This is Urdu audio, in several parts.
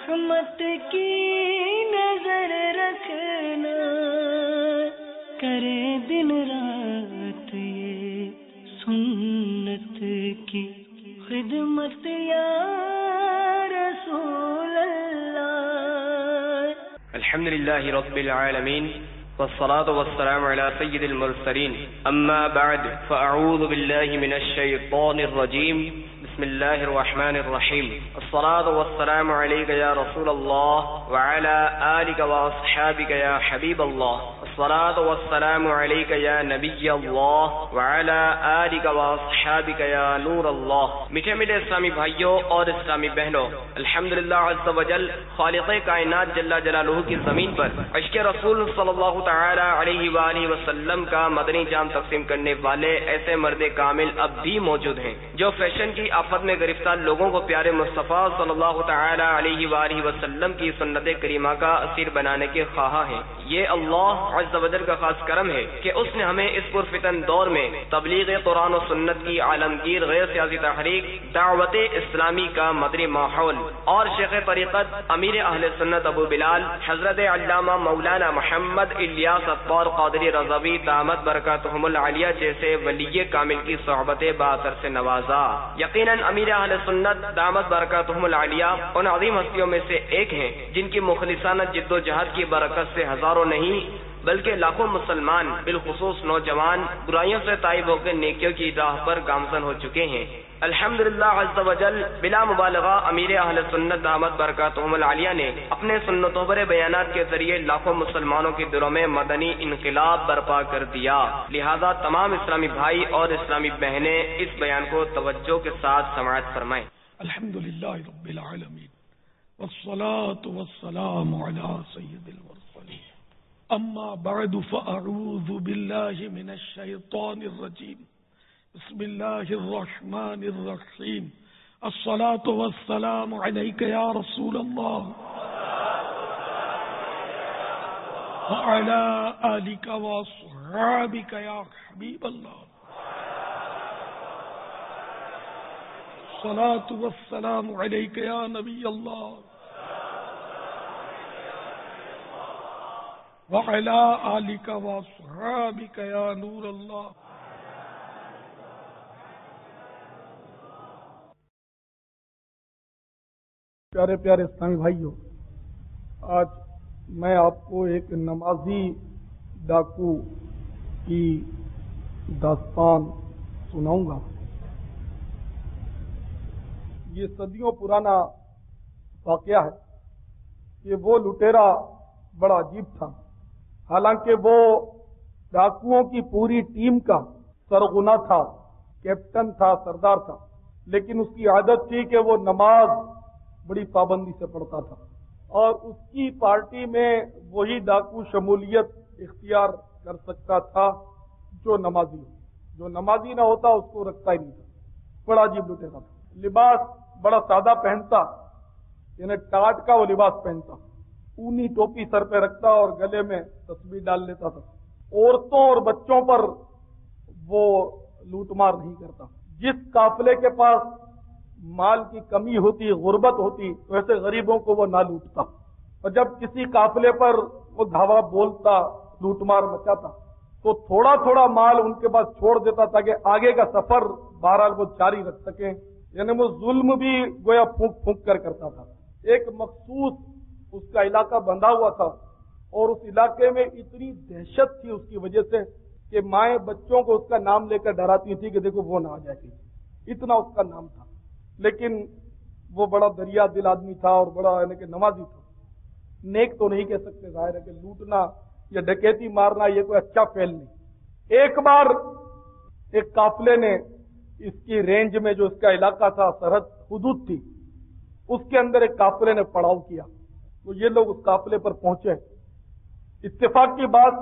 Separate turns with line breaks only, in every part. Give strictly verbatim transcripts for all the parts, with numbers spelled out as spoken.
رحمت کی نظر رکھنا، کرے دن رات یہ سنت کی خدمت یا رسول اللہ۔
الحمد للہ رب العالمین والصلاة والسلام على سید المرسلین، اما بعد فاعوذ باللہ من الشیطان الرجیم، بسم اللہ الرحمن الرحیم، الصلاة والسلام علیک یا رسول اللہ وعلى آلک واصحابک یا حبیب اللہ، الصلاة والسلام علیک یا نبی اللہ وعلى آلک واصحابک یا نور اللہ۔ میٹھے میٹھے اسلامی بھائیوں اور اسلامی بہنوں، الحمدللہ عز وجل خالق کائنات جل جلالہ کی زمین پر عشق رسول صلی اللہ تعالی علیہ وآلہ وسلم کا مدنی جام تقسیم کرنے والے ایسے مرد کامل اب بھی موجود ہیں جو فیشن کی آفت میں گرفتار لوگوں کو پیارے مصطفیٰ صلی اللہ تعالی علیہ وآلہ وسلم کی سنت کریمہ کا اسیر بنانے کے خواہاں ہیں۔ یہ اللہ عز و جل کا خاص کرم ہے کہ اس نے ہمیں اس پرفتن دور میں تبلیغ قرآن و سنت کی عالمگیر غیر سیاسی تحریک دعوت اسلامی کا مدنی ماحول اور شیخ طریقت امیر اہل سنت ابو بلال حضرت علامہ مولانا محمد الیاس اطہار قادری رضوی دامت برکاتہم العالیہ جیسے ولی کامل کی صحبت باثر سے نوازا۔ یقیناً امیر اہل سنت دامت برکاتہم العالیہ ان عظیم ہستیوں میں سے ایک ہیں جن کی مخلصانہ جد و جہد کی برکت سے ہزاروں نہیں بلکہ لاکھوں مسلمان بالخصوص نوجوان برائیوں سے تائب ہو کر نیکیوں کی راہ پر گامزن ہو چکے ہیں۔ الحمدللہ عز و جل بلا مبالغہ امیر اہل سنت دامت برکاتہم العالیہ نے اپنے سنتوں پر بیانات کے ذریعے لاکھوں مسلمانوں کے دلوں میں مدنی انقلاب برپا کر دیا۔ لہذا تمام اسلامی بھائی اور اسلامی بہنیں اس بیان کو توجہ کے ساتھ سماعت فرمائیں۔
الحمدللہ رب العالمین والصلاة والسلام علی سید المرسلین، اما بعد فاعوذ باللہ من الشیطان الرجیم، بسم اللہ الرحمن الرحیم، الصلاة والسلام علیک یا رسول اللہ وعلی آلک واصحابک یا حبیب اللہ، الصلاة والسلام علیک یا نبی اللہ وعلی آلک واصحابک یا نور اللہ۔
پیارے پیارے اسلامی بھائیوں، آج میں آپ کو ایک نمازی ڈاکو کی داستان سناؤں گا۔ یہ صدیوں پرانا واقعہ ہے کہ وہ لٹیرا بڑا عجیب تھا، حالانکہ وہ ڈاکوؤں کی پوری ٹیم کا سرغنہ تھا، کیپٹن تھا، سردار تھا، لیکن اس کی عادت تھی کہ وہ نماز بڑی پابندی سے پڑھتا تھا، اور اس کی پارٹی میں وہی ڈاکو شمولیت اختیار کر سکتا تھا جو نمازی ہو۔ جو نمازی نہ ہوتا اس کو رکھتا ہی نہیں تھا۔ بڑا عجیب لٹیرا تھا، لباس بڑا سادہ پہنتا، یعنی ٹاٹ کا وہ لباس پہنتا، اونی ٹوپی سر پہ رکھتا اور گلے میں تسبیح ڈال لیتا تھا۔ عورتوں اور بچوں پر وہ لوٹ مار نہیں کرتا۔ جس قافلے کے پاس مال کی کمی ہوتی، غربت ہوتی، ویسے غریبوں کو وہ نہ لوٹتا، اور جب کسی قافلے پر وہ دھاوا بولتا، لوٹ مار مچاتا، تو تھوڑا تھوڑا مال ان کے پاس چھوڑ دیتا تاکہ آگے کا سفر بہرحال وہ جاری رکھ سکیں۔ یعنی وہ ظلم بھی گویا پھونک پھونک کر کرتا تھا۔ ایک مخصوص اس کا علاقہ بندھا ہوا تھا، اور اس علاقے میں اتنی دہشت تھی اس کی وجہ سے کہ مائیں بچوں کو اس کا نام لے کر ڈراتی تھی کہ دیکھو وہ نہ آ جائے گی، اتنا اس کا نام تھا۔ لیکن وہ بڑا دریا دل آدمی تھا اور بڑا یعنی کہ نمازی تھا۔ نیک تو نہیں کہہ سکتے، ظاہر ہے کہ لوٹنا یا ڈکیتی مارنا یہ کوئی اچھا فعل نہیں۔ ایک بار ایک قافلے نے اس کی رینج میں جو اس کا علاقہ تھا، سرحد حدود تھی، اس کے اندر ایک قافلے نے پڑاؤ کیا، تو یہ لوگ اس قافلے پر پہنچے۔ اتفاق کی بات،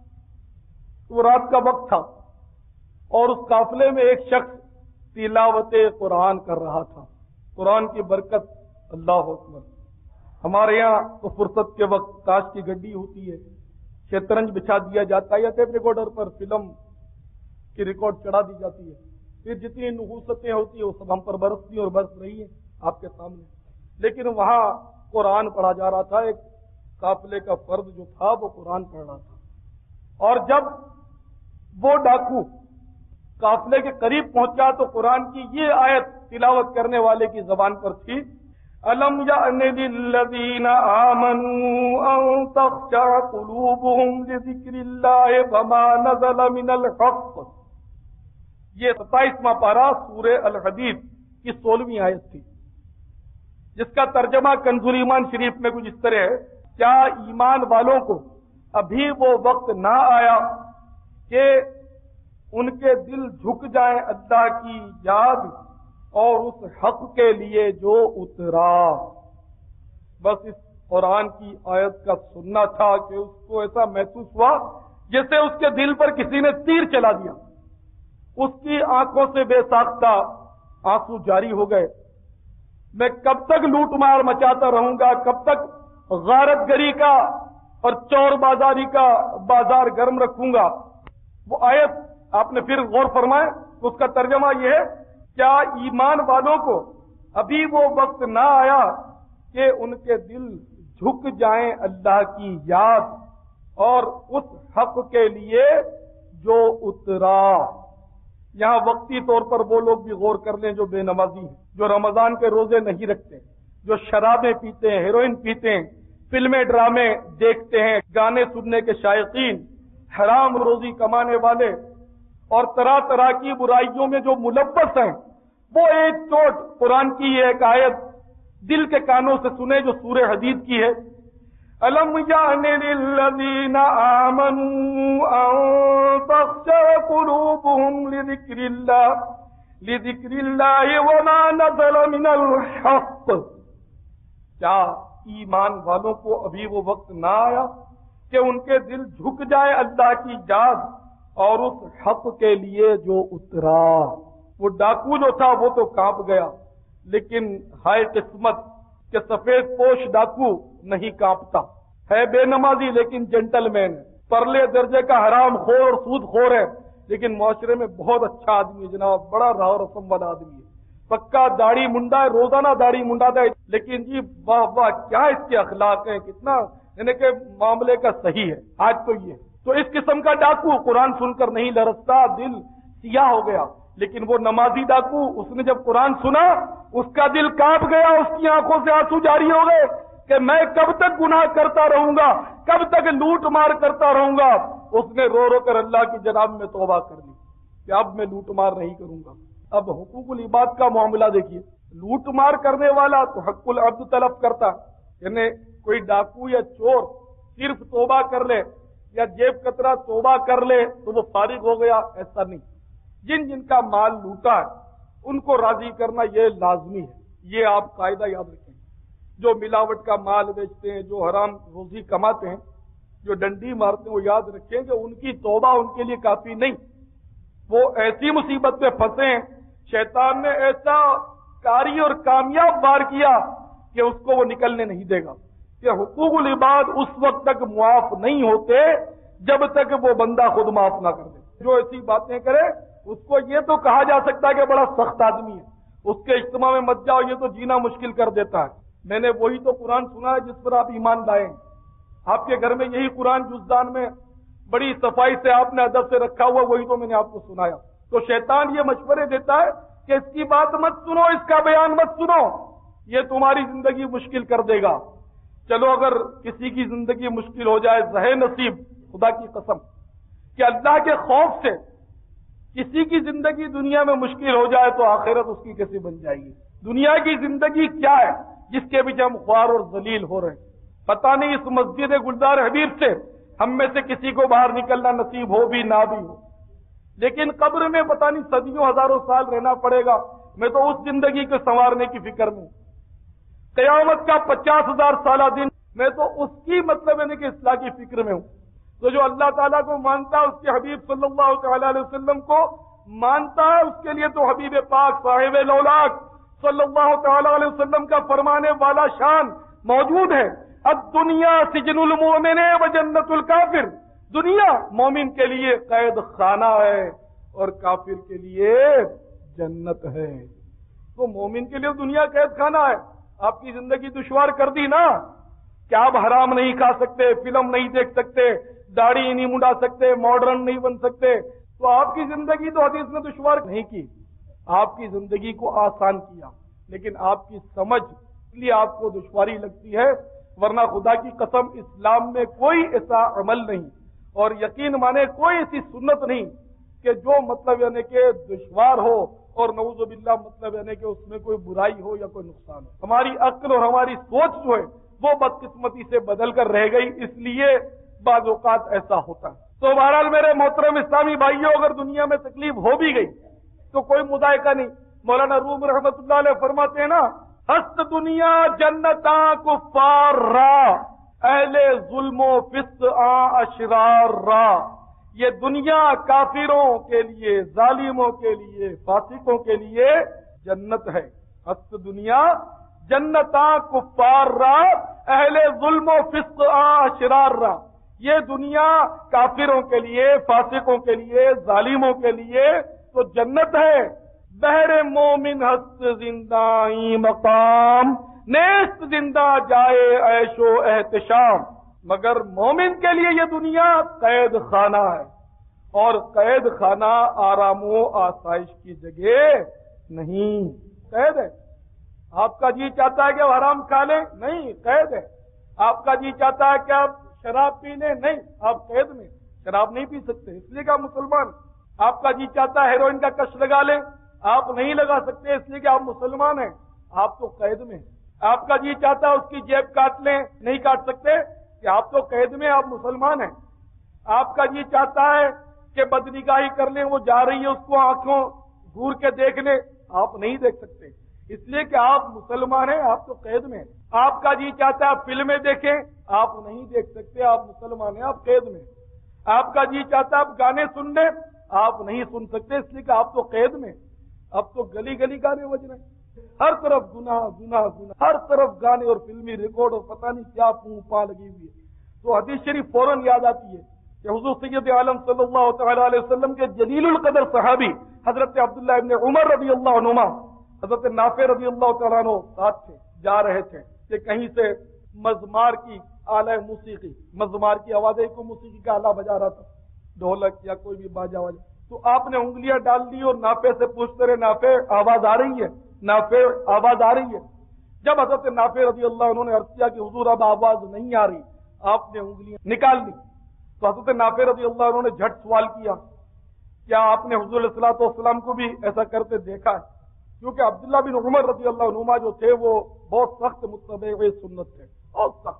وہ رات کا وقت تھا اور اس قافلے میں ایک شخص تلاوت قرآن کر رہا تھا۔ قرآن کی برکت، اللہ اکبر۔ ہمارے یہاں تو فرصت کے وقت تاش کی گڈی ہوتی ہے، شطرنج بچھا دیا جاتا ہے، یا ٹیپ ریکارڈر پر فلم کی ریکارڈ چڑھا دی جاتی ہے، پھر جتنی نحوستیں ہوتی ہیں وہ سب ہم پر برستی اور برس رہی ہیں آپ کے سامنے۔ لیکن وہاں قرآن پڑھا جا رہا تھا، ایک قافلے کا فرد جو تھا وہ قرآن پڑھ رہا تھا، اور جب وہ ڈاکو قافلے کے قریب پہنچا تو قرآن کی یہ آیت تلاوت کرنے والے کی زبان پر تھی، أَلَمْ يَأْنِ لِلَّذِينَ آمَنُوا أَن تَخْشَعَ قُلُوبُهُمْ لِذِكْرِ اللَّهِ وَمَا نَزَلَ مِنَ الْحَقِّ۔ یہ ستائیسواں پارہ سورہ الحدید کی سولہویں آیت تھی، جس کا ترجمہ کنز ایمان شریف میں کچھ اس طرح ہے، کیا ایمان والوں کو ابھی وہ وقت نہ آیا کہ ان کے دل جھک جائیں اللہ کی یاد اور اس حق کے لیے جو اترا؟ بس اس قرآن کی آیت کا سننا تھا کہ اس کو ایسا محسوس ہوا جیسے اس کے دل پر کسی نے تیر چلا دیا، اس کی آنکھوں سے بے ساختہ آنسو جاری ہو گئے۔ میں کب تک لوٹ مار مچاتا رہوں گا، کب تک غارت گری کا اور چور بازاری کا بازار گرم رکھوں گا؟ وہ آیت آپ نے پھر غور فرمائے، اس کا ترجمہ یہ ہے، کیا ایمان والوں کو ابھی وہ وقت نہ آیا کہ ان کے دل جھک جائیں اللہ کی یاد اور اس حق کے لیے جو اترا؟ یہاں وقتی طور پر وہ لوگ بھی غور کر لیں جو بے نمازی ہیں، جو رمضان کے روزے نہیں رکھتے، جو شرابیں پیتے ہیں، ہیروئن پیتے ہیں، فلمیں ڈرامے دیکھتے ہیں، گانے سننے کے شائقین، حرام روزی کمانے والے اور طرح طرح کی برائیوں میں جو ملوث ہیں، وہ ایک چوٹ قرآن کی یہ ایک آیت دل کے کانوں سے سنے جو سورہ حدید کی ہے، أَلَمْ يَأْنِ لِلَّذِينَ آمَنُوا أَن تَخْشَعَ قُلُوبُهُمْ لِذِكْرِ اللَّهِ لِذِكْرِ اللَّهِ وَمَا نَزَلَ مِنَ الْحَقِّ۔ کیا ایمان والوں کو ابھی وہ وقت نہ آیا کہ ان کے دل جھک جائے اللہ کی یاد اور اس حق کے لیے جو اترا؟ وہ ڈاکو جو تھا وہ تو کانپ گیا، لیکن ہائے قسمت کہ سفید پوش ڈاکو نہیں کانپتا، ہے بے نمازی لیکن جینٹل مین، پرلے درجے کا حرام خور اور سود خور ہے، لیکن معاشرے میں بہت اچھا آدمی ہے جناب، بڑا راہ و رسم والا آدمی ہے، پکا داڑھی منڈا ہے، روزانہ داڑھی منڈاتا ہے، لیکن جی واہ واہ کیا اس کے اخلاق ہیں، کتنا یعنی کہ معاملے کا صحیح ہے۔ آج تو یہ تو اس قسم کا ڈاکو قرآن سن کر نہیں لرزتا، دل سیاہ ہو گیا، لیکن وہ نمازی ڈاکو اس نے جب قرآن سنا اس کا دل کانپ گیا، اس کی آنکھوں سے آنسو جاری ہو گئے کہ میں کب تک گناہ کرتا رہوں گا، کب تک لوٹ مار کرتا رہوں گا۔ اس نے رو رو کر اللہ کی جناب میں توبہ کر لی کہ اب میں لوٹ مار نہیں کروں گا۔ اب حقوق العباد کا معاملہ دیکھیے، لوٹ مار کرنے والا تو حق العبد طلب کرتا، یعنی کوئی ڈاکو یا چور صرف توبہ کر لے یا جیب کترا توبہ کر لے تو وہ فارغ ہو گیا، ایسا نہیں۔ جن جن کا مال لوٹا ہے ان کو راضی کرنا یہ لازمی ہے، یہ آپ قاعدہ یاد رکھیں۔ جو ملاوٹ کا مال بیچتے ہیں، جو حرام روزی کماتے ہیں، جو ڈنڈی مارتے ہیں، وہ یاد رکھیں کہ ان کی توبہ ان کے لیے کافی نہیں، وہ ایسی مصیبت میں پھنسے ہیں، شیطان نے ایسا کاری اور کامیاب وار کیا کہ اس کو وہ نکلنے نہیں دے گا، کہ حقوق العباد اس وقت تک معاف نہیں ہوتے جب تک وہ بندہ خود معاف نہ کر دے۔ جو ایسی باتیں کرے اس کو یہ تو کہا جا سکتا ہے کہ بڑا سخت آدمی ہے، اس کے اجتماع میں مت جاؤ، یہ تو جینا مشکل کر دیتا ہے۔ میں نے وہی تو قرآن سنا ہے جس پر آپ ایمان لائیں، آپ کے گھر میں یہی قرآن جزدان میں بڑی صفائی سے آپ نے ادب سے رکھا ہوا، وہی تو میں نے آپ کو سنایا۔ تو شیطان یہ مشورے دیتا ہے کہ اس کی بات مت سنو، اس کا بیان مت سنو، یہ تمہاری زندگی مشکل کر دے گا۔ چلو اگر کسی کی زندگی مشکل ہو جائے، زہے نصیب خدا کی قسم کہ اللہ کے خوف سے کسی کی زندگی دنیا میں مشکل ہو جائے تو آخرت اس کی کیسے بن جائے گی؟ دنیا کی زندگی کیا ہے جس کے پیچھے ہم خوار اور ذلیل ہو رہے ہیں؟ پتہ نہیں اس مسجد گلزار حبیب سے ہم میں سے کسی کو باہر نکلنا نصیب ہو بھی نہ بھی ہو، لیکن قبر میں پتہ نہیں صدیوں ہزاروں سال رہنا پڑے گا۔ میں تو اس زندگی کو سنوارنے کی فکر میں ہوں، قیامت کا پچاس ہزار سالہ دن میں تو اس کی مطلب ہے کہ اصلاح کی فکر میں ہوں۔ تو جو اللہ تعالیٰ کو مانتا ہے، اس کے حبیب صلی اللہ تعالی علیہ وسلم کو مانتا ہے، اس کے لیے تو حبیب پاک صاحب لولاک صلی اللہ تعالی علیہ وسلم کا فرمانے والا شان موجود ہے۔ الدنیا سجن المؤمن و جنت الکافر، دنیا مومن کے لیے قید خانہ ہے اور کافر کے لیے جنت ہے۔ تو مومن کے لیے دنیا قید خانہ ہے، آپ کی زندگی دشوار کر دی نا کہ آپ حرام نہیں کھا سکتے، فلم نہیں دیکھ سکتے، داڑھی نہیں منڈا سکتے، ماڈرن نہیں بن سکتے، تو آپ کی زندگی تو حدیث نے دشوار نہیں کی، آپ کی زندگی کو آسان کیا، لیکن آپ کی سمجھ اس لیے آپ کو دشواری لگتی ہے، ورنہ خدا کی قسم اسلام میں کوئی ایسا عمل نہیں اور یقین مانے کوئی ایسی سنت نہیں کہ جو مطلب یعنی کہ دشوار ہو اور نعوذ باللہ مطلب یعنی کہ اس میں کوئی برائی ہو یا کوئی نقصان ہو۔ ہماری عقل اور ہماری سوچ جو ہے وہ بدقسمتی سے بدل کر رہ گئی، اس لیے بعض اوقات ایسا ہوتا ہے۔ تو بہرحال میرے محترم اسلامی بھائیوں، اگر دنیا میں تکلیف ہو بھی گئی تو کوئی مذائقہ نہیں۔ مولانا روم رحمۃ اللہ علیہ فرماتے ہیں نا، ہست دنیا جنتاں کفار را، اہل ظلم و فسق آ اشرار را۔ یہ دنیا کافروں کے لیے، ظالموں کے لیے، فاسقوں کے لیے جنت ہے۔ ہست دنیا جنتاں کفار را، اہل ظلم و فسق آ اشرار را۔ یہ دنیا کافروں کے لیے، فاسقوں کے لیے، ظالموں کے لیے تو جنت ہے۔ بہر مومن ہست زندائی مقام، نیست زندہ جائے عیش و احتشام۔ مگر مومن کے لیے یہ دنیا قید خانہ ہے، اور قید خانہ آرام و آسائش کی جگہ نہیں، قید ہے۔ آپ کا جی چاہتا ہے کہ وہ حرام کھا لیں، نہیں، قید ہے۔ آپ کا جی چاہتا ہے کہ آپ شراب پی لیں، نہیں، آپ قید میں، شراب نہیں پی سکتے، اس لیے کہ آپ مسلمان۔ آپ کا جی چاہتا ہے ہیروئن کا کش لگا لیں، آپ نہیں لگا سکتے، اس لیے کہ آپ مسلمان ہیں، آپ تو قید میں۔ آپ کا جی چاہتا ہے اس کی جیب کاٹ لیں، نہیں کاٹ سکتے کہ آپ تو قید میں، آپ مسلمان ہیں۔ آپ کا جی چاہتا ہے کہ بدنگاہی کر لیں، وہ جا رہی ہے اس کو آنکھوں گور کے دیکھ لیں، آپ نہیں دیکھ سکتے، اس لیے کہ آپ مسلمان ہیں، آپ تو قید میں۔ آپ کا جی چاہتا ہے آپ فلمیں دیکھیں، آپ نہیں دیکھ سکتے، آپ مسلمان ہیں، آپ قید میں۔ آپ کا جی چاہتا ہے آپ گانے سن لیں، آپ نہیں سن سکتے، اس لیے کہ آپ تو قید میں۔ اب تو گلی گلی گانے بج رہے ہیں، ہر طرف گناہ گناہ گناہ، ہر طرف گانے اور فلمی ریکارڈ اور پتہ نہیں کیا پوں پا لگی ہوئی ہے۔ تو حدیث شریف فوراً یاد آتی ہے کہ حضور سید عالم صلی اللہ تعالی علیہ وسلم کے جلیل القدر صحابی حضرت عبداللہ ابن عمر رضی اللہ عنہما، حضرت نافع رضی اللہ تعالیٰ عنہ ساتھ تھے، جا رہے تھے کہ کہیں سے مزمار کی آلہ موسیقی، مزمار کی آواز ہے، کوئی موسیقی کا آلہ بجا رہا تھا، ڈھولک یا کوئی بھی باجا واجا، تو آپ نے انگلیاں ڈال دی اور نافع سے پوچھتے رہے، نافع آواز آ رہی ہے، نافع آواز آ رہی ہے۔ جب حضرت نافع رضی اللہ عنہ نے عرض کیا کہ حضور اب آواز نہیں آ رہی، آپ نے انگلیاں نکال دی، تو حضرت نافع رضی اللہ عنہ نے جھٹ سوال کیا، کیا آپ نے حضور علیہ الصلوۃ والسلام کو بھی ایسا کرتے دیکھا ہے؟ کیونکہ عبداللہ بن عمر رضی اللہ عنہما جو تھے وہ بہت سخت متبع سنت تھے، بہت سخت۔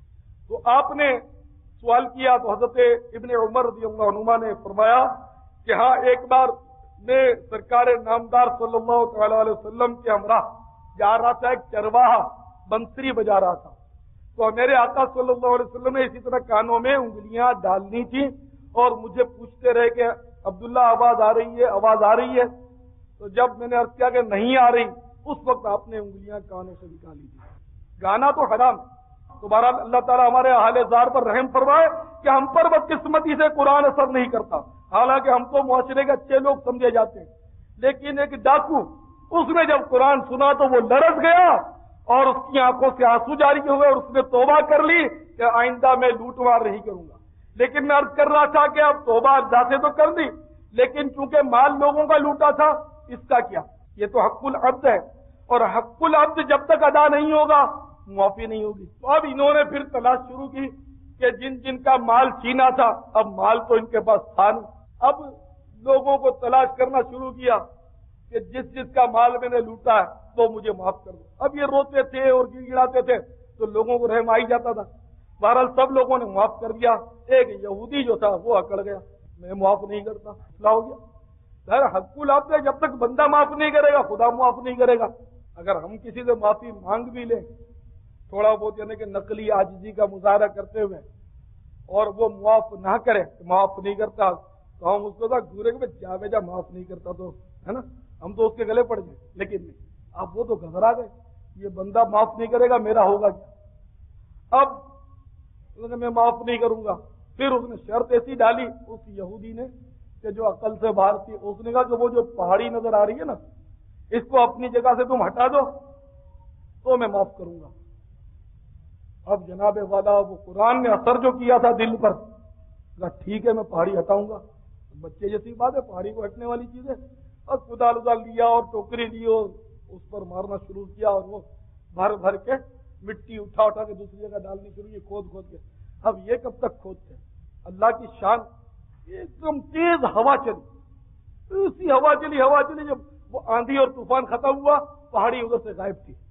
تو آپ نے سوال کیا تو حضرت ابن عمر رضی اللہ عنہما نے فرمایا کہ ہاں، ایک بار میں سرکار نامدار صلی اللہ تعالی علیہ وسلم کے ہمراہ جا رہا تھا، ایک چرواہا بنسری بجا رہا تھا، تو میرے آقا صلی اللہ علیہ وسلم نے اسی طرح کانوں میں انگلیاں ڈالنی تھی اور مجھے پوچھتے رہے کہ عبداللہ آواز آ رہی ہے، آواز آ رہی ہے؟ تو جب میں نے عرض کیا کہ نہیں آ رہی، اس وقت آپ نے انگلیاں کانوں سے نکالی تھی۔ گانا تو حرام۔ تو بہرحال اللہ تعالیٰ ہمارے اہل زار پر رحم فرمائے کہ ہم پر بدقسمتی سے قرآن اثر نہیں کرتا، حالانکہ ہم تو معاشرے کے اچھے لوگ سمجھے جاتے ہیں، لیکن ایک ڈاکو، اس نے جب قرآن سنا تو وہ لرز گیا اور اس کی آنکھوں سے آنسو جاری ہوئے اور اس نے توبہ کر لی کہ آئندہ میں لوٹ مار نہیں کروں گا۔ لیکن میں عرض کر رہا تھا کہ اب توبہ ذاتے تو کر دی، لیکن چونکہ مال لوگوں کا لوٹا تھا، اس کا کیا؟ یہ تو حق العبد ہے، اور حق العبد جب تک ادا نہیں ہوگا معافی نہیں ہوگی۔ تو اب انہوں نے پھر تلاش شروع کی کہ جن جن کا مال چھینا تھا، اب مال تو ان کے پاس تھا نہیں، اب لوگوں کو تلاش کرنا شروع کیا کہ جس جس کا مال میں نے لوٹا ہے تو مجھے معاف کر دو۔ اب یہ روتے تھے اور گڑ گڑاتے تھے تو لوگوں کو رحم آ ہی جاتا تھا۔ بہرحال سب لوگوں نے معاف کر دیا، ایک یہودی جو تھا وہ اکڑ گیا، میں معاف نہیں کرتا، مسئلہ ہو گیا۔ سر حق العبد ہے، جب تک بندہ معاف نہیں کرے گا خدا معاف نہیں کرے گا۔ اگر ہم کسی سے معافی مانگ بھی لیں تھوڑا بہت، یعنی کہ نقلی عاجزی کا مظاہرہ کرتے ہوئے، اور وہ معاف نہ کرے، معاف نہیں کرتا، تو ہم اس کو گورے کے جا بے جا معاف نہیں کرتا تو ہے نا، ہم تو اس کے گلے پڑ گئے۔ لیکن نہیں، اب وہ تو گھبرا گئے، یہ بندہ معاف نہیں کرے گا، میرا ہوگا کیا؟ اب میں معاف نہیں کروں گا۔ پھر اس نے شرط ایسی ڈالی اس یہودی نے کہ جو عقل سے باہر تھی، اس نے کہا کہ وہ جو پہاڑی نظر آ رہی ہے نا، اس کو اپنی جگہ سے تم ہٹا دو، تو میں معاف کروں گا۔ اب جناب والا وہ قرآن نے اثر جو کیا تھا دل پر، کہا ٹھیک ہے میں پہاڑی ہٹاؤں گا۔ بچے جیسی بات ہے، پہاڑی کو ہٹنے والی چیز ہے۔ اور کدال ادال لیا اور ٹوکری لی اور اس پر مارنا شروع کیا، اور وہ بھر بھر کے مٹی اٹھا اٹھا کے دوسری جگہ ڈالنی شروع کی، کھود کھود کے۔ اب یہ کب تک کھودتے؟ اللہ کی شان، ایک دم تیز ہوا چلی، اسی ہوا چلی ہوا چلی جب وہ آندھی اور طوفان ختم ہوا، پہاڑی ادھر سے غائب تھی۔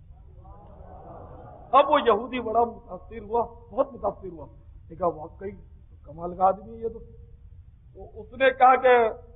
اب وہ یہودی بڑا متاثر ہوا، بہت متاثر ہوا، کہا واقعی کمال کا آدمی ہے یہ تو۔ اس نے کہا کہ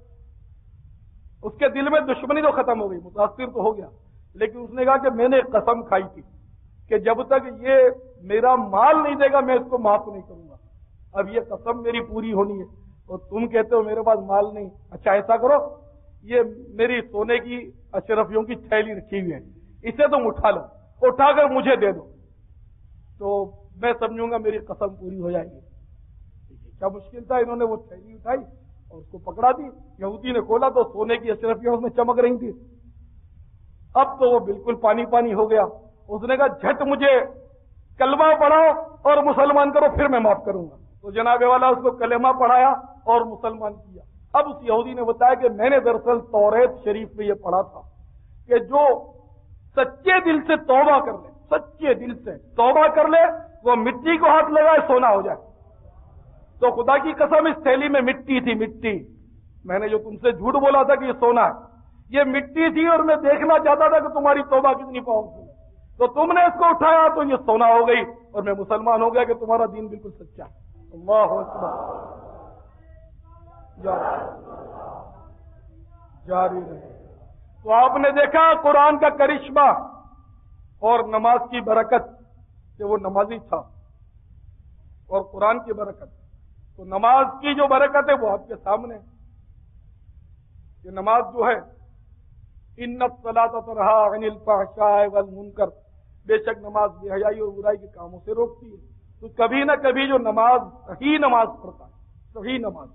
اس کے دل میں دشمنی تو ختم ہو گئی، متاثر تو ہو گیا، لیکن اس نے کہا کہ میں نے ایک قسم کھائی تھی کہ جب تک یہ میرا مال نہیں دے گا میں اس کو معاف نہیں کروں گا۔ اب یہ قسم میری پوری ہونی ہے، اور تم کہتے ہو میرے پاس مال نہیں۔ اچھا ایسا کرو، یہ میری سونے کی اشرفیوں کی تھیلی رکھی ہوئی ہے، اسے تم اٹھا لو، اٹھا کر مجھے دے دو، تو میں سمجھوں گا میری قسم پوری ہو جائے گی۔ کیا مشکل تھا، انہوں نے وہ تھیلی اٹھائی اور اس کو پکڑا دی۔ یہودی نے کھولا تو سونے کی اشرفیاں اس میں چمک رہی تھی۔ اب تو وہ بالکل پانی پانی ہو گیا۔ اس نے کہا جھٹ مجھے کلمہ پڑھاؤ اور مسلمان کرو، پھر میں معاف کروں گا۔ تو جناب والا اس کو کلمہ پڑھایا اور مسلمان کیا۔ اب اس یہودی نے بتایا کہ میں نے دراصل توریت شریف میں یہ پڑھا تھا کہ جو سچے دل سے توبہ کر لے، سچے دل سے توبہ کر لے، وہ مٹی کو ہاتھ لگائے سونا ہو جائے۔ تو خدا کی قسم اس تھیلی میں مٹی تھی، مٹی۔ میں نے جو تم سے جھوٹ بولا تھا کہ یہ سونا ہے، یہ مٹی تھی، اور میں دیکھنا چاہتا تھا کہ تمہاری توبہ کتنی پاؤں، تو تم نے اس کو اٹھایا تو یہ سونا ہو گئی، اور میں مسلمان ہو گیا کہ تمہارا دین بالکل سچا ہے۔ اللہ اکبر، جاری رہے۔ تو آپ نے دیکھا قرآن کا کرشمہ اور نماز کی برکت کہ وہ نمازی تھا، اور قرآن کی برکت، تو نماز کی جو برکت ہے وہ آپ کے سامنے کہ نماز جو ہے ان الصلاۃ تنہی عن الفحشاء والمنکر، بے شک نماز بے حیائی اور برائی کے کاموں سے روکتی ہے۔ تو کبھی نہ کبھی جو نماز، صحیح نماز پڑھتا ہے، صحیح نماز،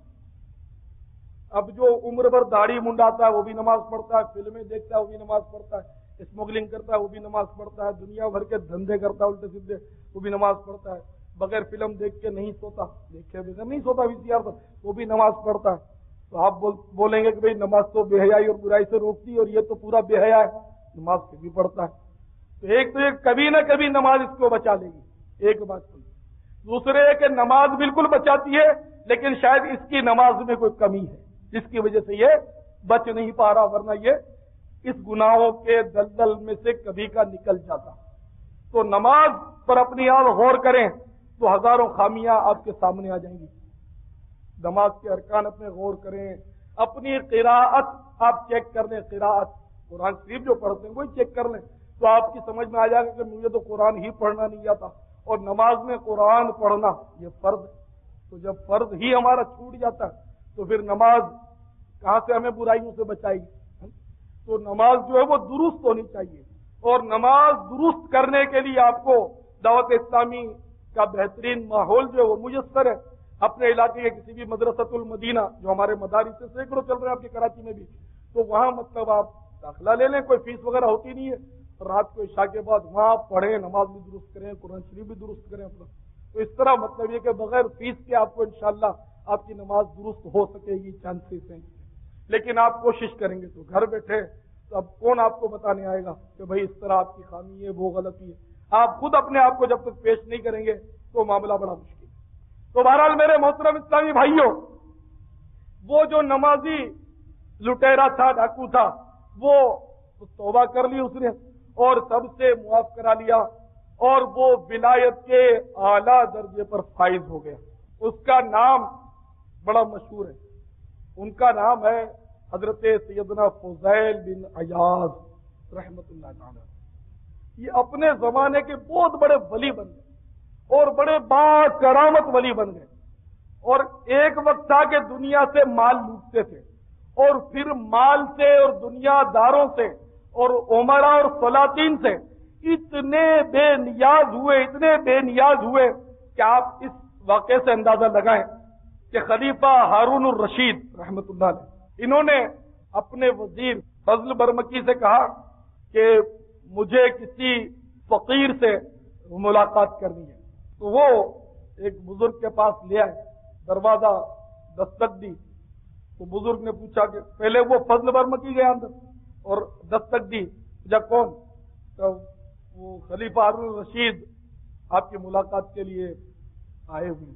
اب جو عمر بھر داڑھی منڈاتا ہے وہ بھی نماز پڑھتا ہے، فلمیں دیکھتا ہے وہ بھی نماز پڑھتا ہے، اسمگلنگ کرتا ہے وہ بھی نماز پڑھتا ہے، دنیا بھر کے دھندے کرتا ہے الٹے سیدھے وہ بھی نماز پڑھتا ہے، بغیر فلم دیکھ کے نہیں سوتا، دیکھے بغیر نہیں سوتا وی سی آر پر، وہ بھی نماز پڑھتا ہے۔ تو آپ بولیں گے کہ بھئی نماز تو بے حیائی اور برائی سے روکتی ہے، اور یہ تو پورا بے حیا ہے، نماز پھر بھی پڑھتا ہے۔ تو ایک تو ایک کبھی نہ کبھی نماز اس کو بچا لے گی، ایک بات سن۔ دوسرے کہ نماز بالکل بچاتی ہے، لیکن شاید اس کی نماز میں کوئی کمی ہے جس کی وجہ سے یہ بچ نہیں پا رہا، ورنہ یہ اس گناہوں کے دلدل میں سے کبھی کا نکل جاتا۔ تو نماز پر اپنی آپ غور کریں تو ہزاروں خامیاں آپ کے سامنے آ جائیں گی۔ نماز کے ارکان اپنے غور کریں، اپنی قراءت آپ چیک کر لیں، قراءت قرآن شریف جو پڑھتے ہیں وہی چیک کر لیں، تو آپ کی سمجھ میں آ جائے گا کہ مجھے تو قرآن ہی پڑھنا نہیں آتا، اور نماز میں قرآن پڑھنا یہ فرض ہے۔ تو جب فرض ہی ہمارا چھوٹ جاتا ہے تو پھر نماز کہاں سے ہمیں برائیوں سے بچائے گی؟ تو نماز جو ہے وہ درست ہونی چاہیے، اور نماز درست کرنے کے لیے آپ کو دعوت اسلامی کا بہترین ماحول جو ہے وہ میسر ہے۔ اپنے علاقے کے کسی بھی مدرسۃ المدینہ جو ہمارے مدارس سے سینکڑوں چل رہے ہیں آپ کے کراچی میں بھی، تو وہاں مطلب آپ داخلہ لے لیں، کوئی فیس وغیرہ ہوتی نہیں ہے، رات کو عشاء کے بعد وہاں پڑھیں، نماز بھی درست کریں، قرآن شریف بھی درست کریں اپنا۔ تو اس طرح مطلب یہ کہ بغیر فیس کے آپ کو انشاءاللہ آپ کی نماز درست ہو سکے گی، چانسز ہیں، لیکن آپ کوشش کریں گے تو گھر بیٹھے تو اب کون آپ کو بتانے آئے گا کہ بھائی اس طرح آپ کی خامی ہے، وہ غلطی ہے۔ آپ خود اپنے آپ کو جب تک پیش نہیں کریں گے تو معاملہ بڑا مشکل ہے۔ تو بہرحال میرے محترم اسلامی بھائیوں، وہ جو نمازی لٹیرا تھا، ڈاکو تھا، وہ توبہ کر لی اس نے اور سب سے معاف کرا لیا، اور وہ ولایت کے اعلیٰ درجے پر فائز ہو گیا۔ اس کا نام بڑا مشہور ہے، ان کا نام ہے حضرت سیدنا فضیل بن عیاض رحمت اللہ تعالی۔ یہ اپنے زمانے کے بہت بڑے ولی بن گئے اور بڑے با کرامت ولی بن گئے، اور ایک وقت تھا کہ دنیا سے مال لوٹتے تھے، اور پھر مال سے اور دنیا داروں سے اور عمراء اور سلاطین سے اتنے بے نیاز ہوئے، اتنے بے نیاز ہوئے کہ آپ اس واقعے سے اندازہ لگائیں کہ خلیفہ ہارون الرشید رحمت اللہ علیہ، انہوں نے اپنے وزیر فضل برمکی سے کہا کہ مجھے کسی فقیر سے ملاقات کرنی ہے. تو وہ ایک بزرگ کے پاس لے آئے, دروازہ دستک دی تو بزرگ نے پوچھا کہ پہلے وہ فضل برمکی گیا اندر اور دستک دی, جب کون؟ تو وہ خلیفہ ہارون الرشید آپ کی ملاقات کے لیے آئے ہوئے.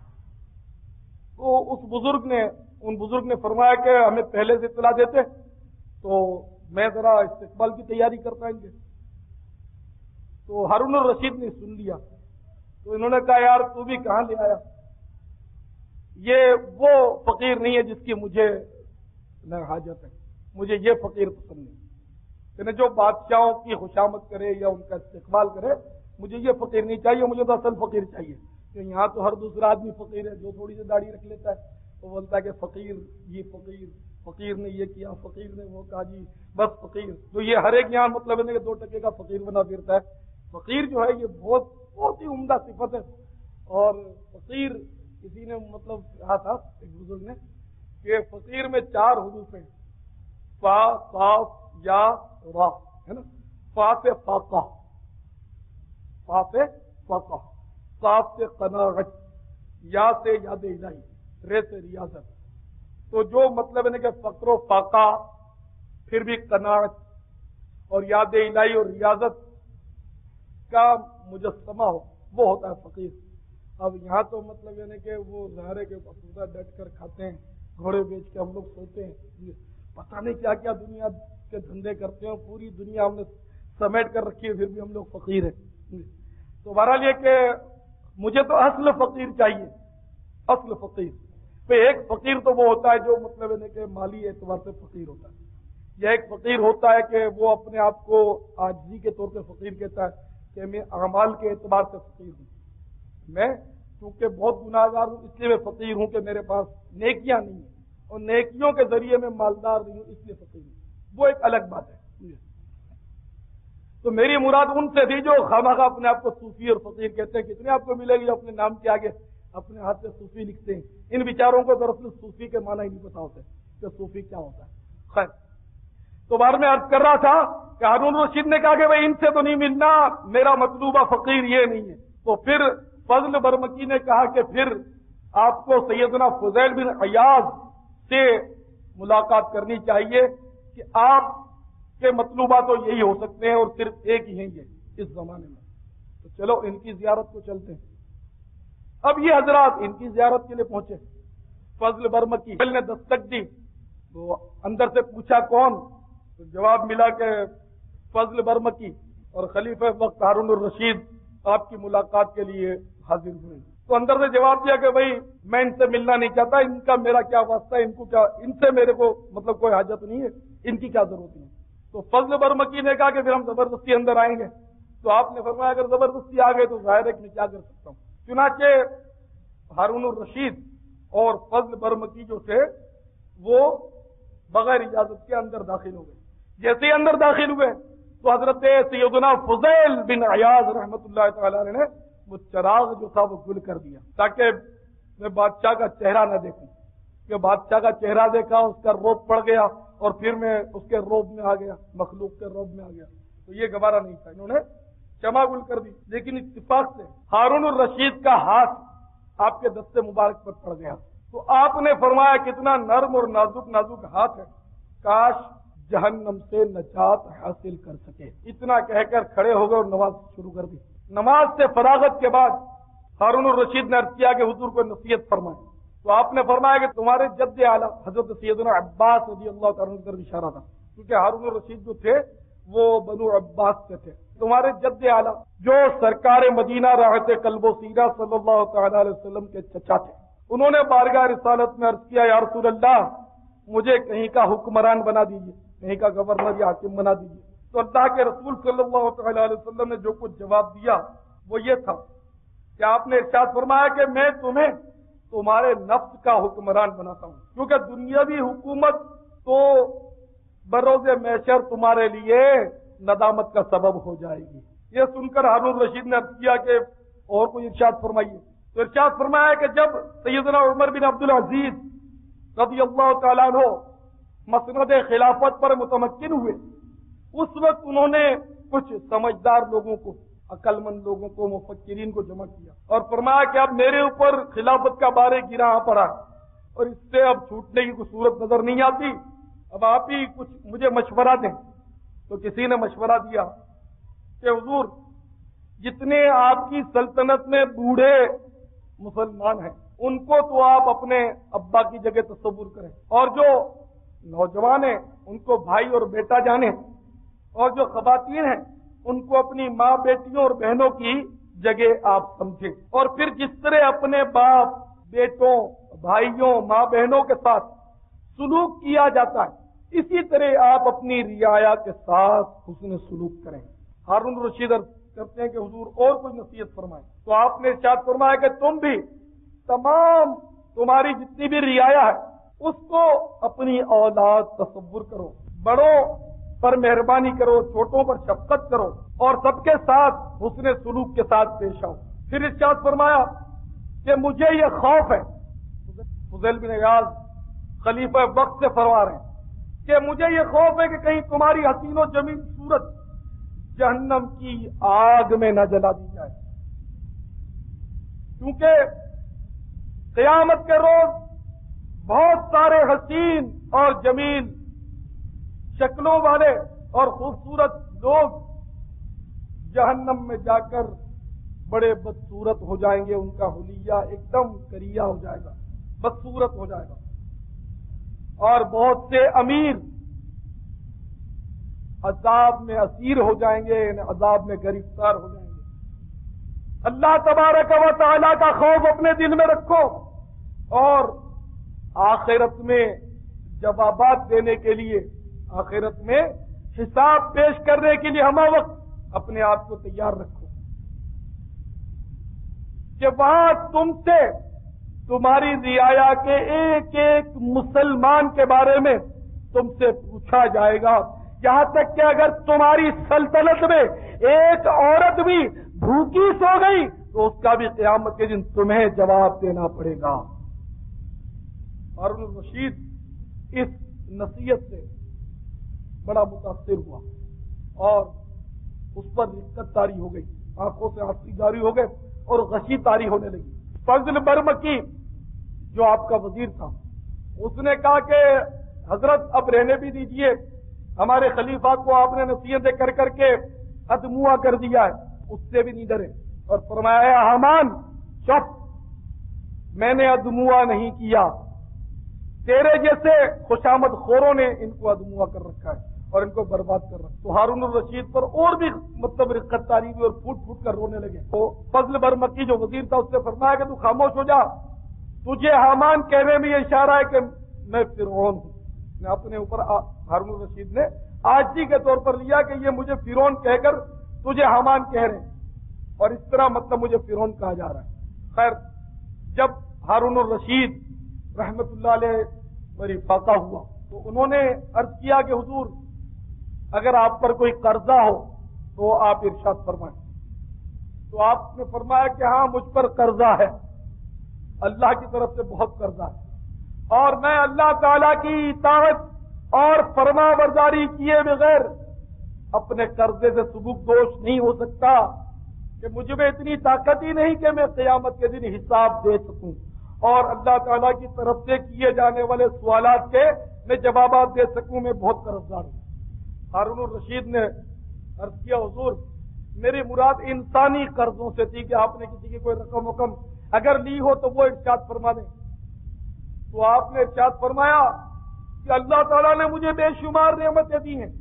تو اس بزرگ نے ان بزرگ نے فرمایا کہ ہمیں پہلے سے اطلاع دیتے تو میں ذرا استقبال کی تیاری کر پائیں گے. تو ہارون الرشید نے سن لیا تو انہوں نے کہا یار تو بھی کہاں لے آیا, یہ وہ فقیر نہیں ہے جس کی مجھے نہ حاجت ہے, مجھے یہ فقیر پسند نہیں. یعنی جو بادشاہوں کی خوشامد کرے یا ان کا استقبال کرے, مجھے یہ فقیر نہیں چاہیے, مجھے تو اصل فقیر چاہیے. کہ یہاں تو ہر دوسرا آدمی فقیر ہے, جو تھوڑی سی داڑھی رکھ لیتا ہے وہ بولتا ہے کہ فقیر, یہ فقیر, فقیر نے یہ کیا, فقیر نے وہ کہا, جی بس فقیر. تو یہ ہر ایک یہاں مطلب ہے کہ دو ٹکے کا فقیر بنا پھرتا ہے. فقیر جو ہے یہ بہت بہت ہی عمدہ صفت ہے. اور فقیر کسی نے مطلب کہا تھا ایک بزرگ نے کہ فقیر میں چار حروف ہیں, فا, قاف, یا, را, ہے نا. فا سے فاقہ, فا سے فاقہ, قاف سے قناعت, یا سے یاد الہی, رے سے ریاضت. تو جو مطلب ہے کہ فقر و فاقہ پھر بھی قناعت اور یاد الہی اور ریاضت کا مجسمہ ہو, وہ ہوتا ہے فقیر. اب یہاں تو مطلب یعنی کہ وہ ظاہر ہے کہ پورا ڈٹ کر کھاتے ہیں, گھوڑے بیچ کے ہم لوگ سوتے ہیں, پتہ نہیں کیا کیا دنیا کے دھندے کرتے ہیں, پوری دنیا ہم نے سمیٹ کر رکھی ہے, پھر بھی ہم لوگ فقیر ہیں. تو بہرحال یہ کہ مجھے تو اصل فقیر چاہیے, اصل فقیر. پہ ایک فقیر تو وہ ہوتا ہے جو مطلب ہے کہ مالی اعتبار سے فقیر ہوتا ہے, یا ایک فقیر ہوتا ہے کہ وہ اپنے آپ کو عاجزی کے طور پہ فقیر کہتا ہے کہ میں اعمال کے اعتبار سے فقیر ہوں, میں چونکہ بہت گناہگار ہوں اس لیے میں فقیر ہوں کہ میرے پاس نیکیاں نہیں ہیں, اور نیکیوں کے ذریعے میں مالدار نہیں ہوں اس لیے فقیر ہوں. وہ ایک الگ بات ہے. تو میری مراد ان سے تھی جو خواہ اپنے آپ کو صوفی اور فقیر کہتے ہیں. کتنے آپ کو ملے گی اپنے نام کے آگے اپنے ہاتھ سے صوفی لکھتے ہیں. ان بیچاروں کو دراصل صوفی کے معنی ہی نہیں پتا ہوتے کہ صوفی کیا ہوتا ہے. خیر, تو بار میں عرض کر رہا تھا کہ ہارون الرشید نے کہا کہ بھائی ان سے تو نہیں ملنا, میرا مطلوبہ فقیر یہ نہیں ہے. تو پھر فضل برمکی نے کہا کہ پھر آپ کو سیدنا فضیل بن عیاض سے ملاقات کرنی چاہیے کہ آپ کے مطلوبہ تو یہی ہو سکتے ہیں اور صرف ایک ہی ہیں یہ اس زمانے میں. تو چلو ان کی زیارت کو چلتے ہیں. اب یہ حضرات ان کی زیارت کے لیے پہنچے. فضل برمکی نے دستک دی تو اندر سے پوچھا کون, تو جواب ملا کہ فضل برمکی اور خلیفہ وقت ہارون الرشید آپ کی ملاقات کے لیے حاضر ہوئے. تو اندر سے جواب دیا کہ بھائی میں ان سے ملنا نہیں چاہتا, ان کا میرا کیا واسطہ ہے, ان کو کیا, ان سے میرے کو مطلب کوئی حاجت نہیں ہے, ان کی کیا ضرورت ہے. تو فضل برمکی نے کہا کہ پھر ہم زبردستی اندر آئیں گے. تو آپ نے فرمایا اگر زبردستی آ گئے تو ظاہر ہے کہ میں کیا کر سکتا ہوں. چنانچہ ہارون الرشید اور فضل برمکی جو تھے وہ بغیر اجازت کے اندر داخل ہو گئے. جیسے ہی اندر داخل ہوئے تو حضرت سیدنا فضیل بن عیاض رحمۃ اللہ تعالی علیہ نے وہ چراغ جو تھا وہ گل کر دیا تاکہ میں بادشاہ کا چہرہ نہ دیکھوں. کہ بادشاہ کا چہرہ دیکھا, اس کا روب پڑ گیا اور پھر میں اس کے روب میں آ گیا, مخلوق کے روب میں آ گیا. تو یہ گوارا نہیں تھا, انہوں نے چما گل کر دی. لیکن اتفاق سے ہارون الرشید کا ہاتھ آپ کے دستے مبارک پر پڑ گیا. تو آپ نے فرمایا کتنا نرم اور نازک نازک ہاتھ ہے, کاش جہنم سے نجات حاصل کر سکے. اتنا کہہ کر کھڑے ہو گئے اور نماز شروع کر دی. نماز سے فراغت کے بعد ہارون الرشید نے عرض کیا کہ حضور کو نصیحت فرمائیں. تو آپ نے فرمایا کہ تمہارے جد اعلیٰ حضرت سیدنا عباس رضی اللہ تعالیٰ عنہ کی اشارہ تھا, کیونکہ ہارون الرشید جو تھے وہ بنو عباس سے تھے. تمہارے جد اعلیٰ جو سرکار مدینہ راحت قلب و سیرہ صلی اللہ تعالیٰ علیہ وسلم کے چچا تھے, انہوں نے بارگاہ رسالت میں عرض کیا یا رسول اللہ مجھے کہیں کا حکمران بنا دیجیے, کہیں کا گورنر یا حاکم بنا دیجیے. تو اللہ کے رسول صلی اللہ تعالیٰ علیہ وسلم نے جو کچھ جواب دیا وہ یہ تھا کہ آپ نے ارشاد فرمایا کہ میں تمہیں تمہارے نفس کا حکمران بناتا ہوں, کیونکہ دنیاوی حکومت تو بروز محشر تمہارے لیے ندامت کا سبب ہو جائے گی. یہ سن کر ہارون الرشید نے عرض کیا کہ اور کوئی ارشاد فرمائیے. تو ارشاد فرمایا کہ جب سیدنا عمر بن عبد العزیز رضی اللہ تعالیٰ عنہ مسند خلافت پر متمکن ہوئے, اس وقت انہوں نے کچھ سمجھدار لوگوں کو، عقل مند لوگوں کو، مفکرین کو جمع کیا اور فرمایا کہ اب میرے اوپر خلافت کا بارے گرا پڑا اور اس سے اب چھوٹنے کی کوئی صورت نظر نہیں آتی، اب آپ ہی کچھ مجھے مشورہ دیں۔ تو کسی نے مشورہ دیا کہ حضور جتنے آپ کی سلطنت میں بوڑھے مسلمان ہیں ان کو تو آپ اپنے ابا کی جگہ تصور کریں، اور جو نوجوان ہیں ان کو بھائی اور بیٹا جانیں، اور جو خواتین ہیں ان کو اپنی ماں بیٹیوں اور بہنوں کی جگہ آپ سمجھیں، اور پھر جس طرح اپنے باپ بیٹوں بھائیوں ماں بہنوں کے ساتھ سلوک کیا جاتا ہے اسی طرح آپ اپنی رعایا کے ساتھ حسن سلوک کریں۔ ہارون رشید کرتے ہیں کہ حضور اور کوئی نصیحت فرمائیں، تو آپ نے ارشاد فرمایا کہ تم بھی تمام تمہاری جتنی بھی رعایا ہے اس کو اپنی اولاد تصور کرو، بڑوں پر مہربانی کرو، چھوٹوں پر شفقت کرو، اور سب کے ساتھ حسن سلوک کے ساتھ پیش آؤ۔ پھر ارشاد فرمایا کہ مجھے یہ خوف ہے، فضیل بن عیاض خلیفہ وقت سے فرما رہے ہیں کہ مجھے یہ خوف ہے کہ کہیں تمہاری حسین و جمیل صورت جہنم کی آگ میں نہ جلا دی جائے، کیونکہ قیامت کے روز بہت سارے حسین اور جمیل شکلوں والے اور خوبصورت لوگ جہنم میں جا کر بڑے بدصورت ہو جائیں گے، ان کا حلیہ ایک دم کریا ہو جائے گا، بدصورت ہو جائے گا، اور بہت سے امیر عذاب میں اسیر ہو جائیں گے، عذاب میں گرفتار ہو جائیں گے۔ اللہ تبارک و تعالی کا خوف اپنے دل میں رکھو، اور آخرت میں جوابات دینے کے لیے، آخرت میں حساب پیش کرنے کے لیے ہمہ وقت اپنے آپ کو تیار رکھو کہ وہاں تم سے تمہاری رعایا کے ایک ایک مسلمان کے بارے میں تم سے پوچھا جائے گا، یہاں تک کہ اگر تمہاری سلطنت میں ایک عورت بھی بھوکی سو گئی تو اس کا بھی قیامت کے دن تمہیں جواب دینا پڑے گا۔ ہارون الرشید اس نصیحت سے بڑا متاثر ہوا اور اس پر رقت طاری ہو گئی، آنکھوں سے آنسو جاری ہو گئے اور غشی طاری ہونے لگی۔ فضل برمکی جو آپ کا وزیر تھا اس نے کہا کہ حضرت اب رہنے بھی دیجئے، ہمارے خلیفہ کو آپ نے نصیحتیں کر کر کے ادموا کر دیا ہے، اس سے بھی نہیں ڈرے، اور فرمایا حامان چپ، میں نے ادموا نہیں کیا، تیرے جیسے خوشامد خوروں نے ان کو ادموا کر رکھا ہے اور ان کو برباد کر رکھا۔ تو ہارون الرشید پر اور بھی مطلب رقت طاری ہوئی اور پھوٹ پھوٹ کر رونے لگے۔ تو فضل برمکی جو وزیر تھا اس سے فرمایا کہ تو خاموش ہو جا، تجھے حامان کہنے میں یہ اشارہ ہے کہ میں فرعون ہوں۔ میں اپنے اوپر ہارون الرشید نے آجزی کے طور پر لیا کہ یہ مجھے فرعون کہہ کر تجھے حامان کہہ رہے ہیں، اور اس طرح مطلب مجھے فرعون کہا جا رہا ہے۔ خیر، جب ہارون الرشید رحمت اللہ علیہ میری فاقہ ہوا تو انہوں نے عرض کیا کہ حضور اگر آپ پر کوئی قرضہ ہو تو آپ ارشاد فرمائیں۔ تو آپ نے فرمایا کہ ہاں مجھ پر قرضہ ہے، اللہ کی طرف سے بہت قرضہ ہے، اور میں اللہ تعالی کی اطاعت اور فرما برداری کیے بغیر اپنے قرضے سے سبک دوش نہیں ہو سکتا، کہ مجھ میں اتنی طاقت ہی نہیں کہ میں قیامت کے دن حساب دے سکوں اور اللہ تعالیٰ کی طرف سے کیے جانے والے سوالات کے میں جوابات دے سکوں، میں بہت قرضدار ہوں۔ ہارون الرشید نے عرض کیا حضور میری مراد انسانی قرضوں سے تھی کہ آپ نے کسی کی کوئی رقم وقم اگر لی ہو تو وہ ارشاد فرما دیں۔ تو آپ نے ارشاد فرمایا کہ اللہ تعالیٰ نے مجھے بے شمار نعمتیں دی ہیں،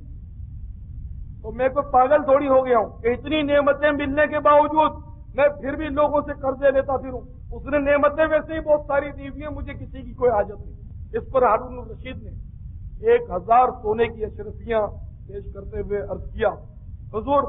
تو میں کوئی پاگل تھوڑی ہو گیا ہوں کہ اتنی نعمتیں ملنے کے باوجود میں پھر بھی لوگوں سے قرضے لیتا پھروں۔ اس نے نعمتیں ویسے ہی بہت ساری دی ہوئی ہیں، مجھے کسی کی کوئی حاجت نہیں۔ اس پر ہارون الرشید نے ایک ہزار سونے کی اشرفیاں پیش کرتے ہوئے عرض کیا حضور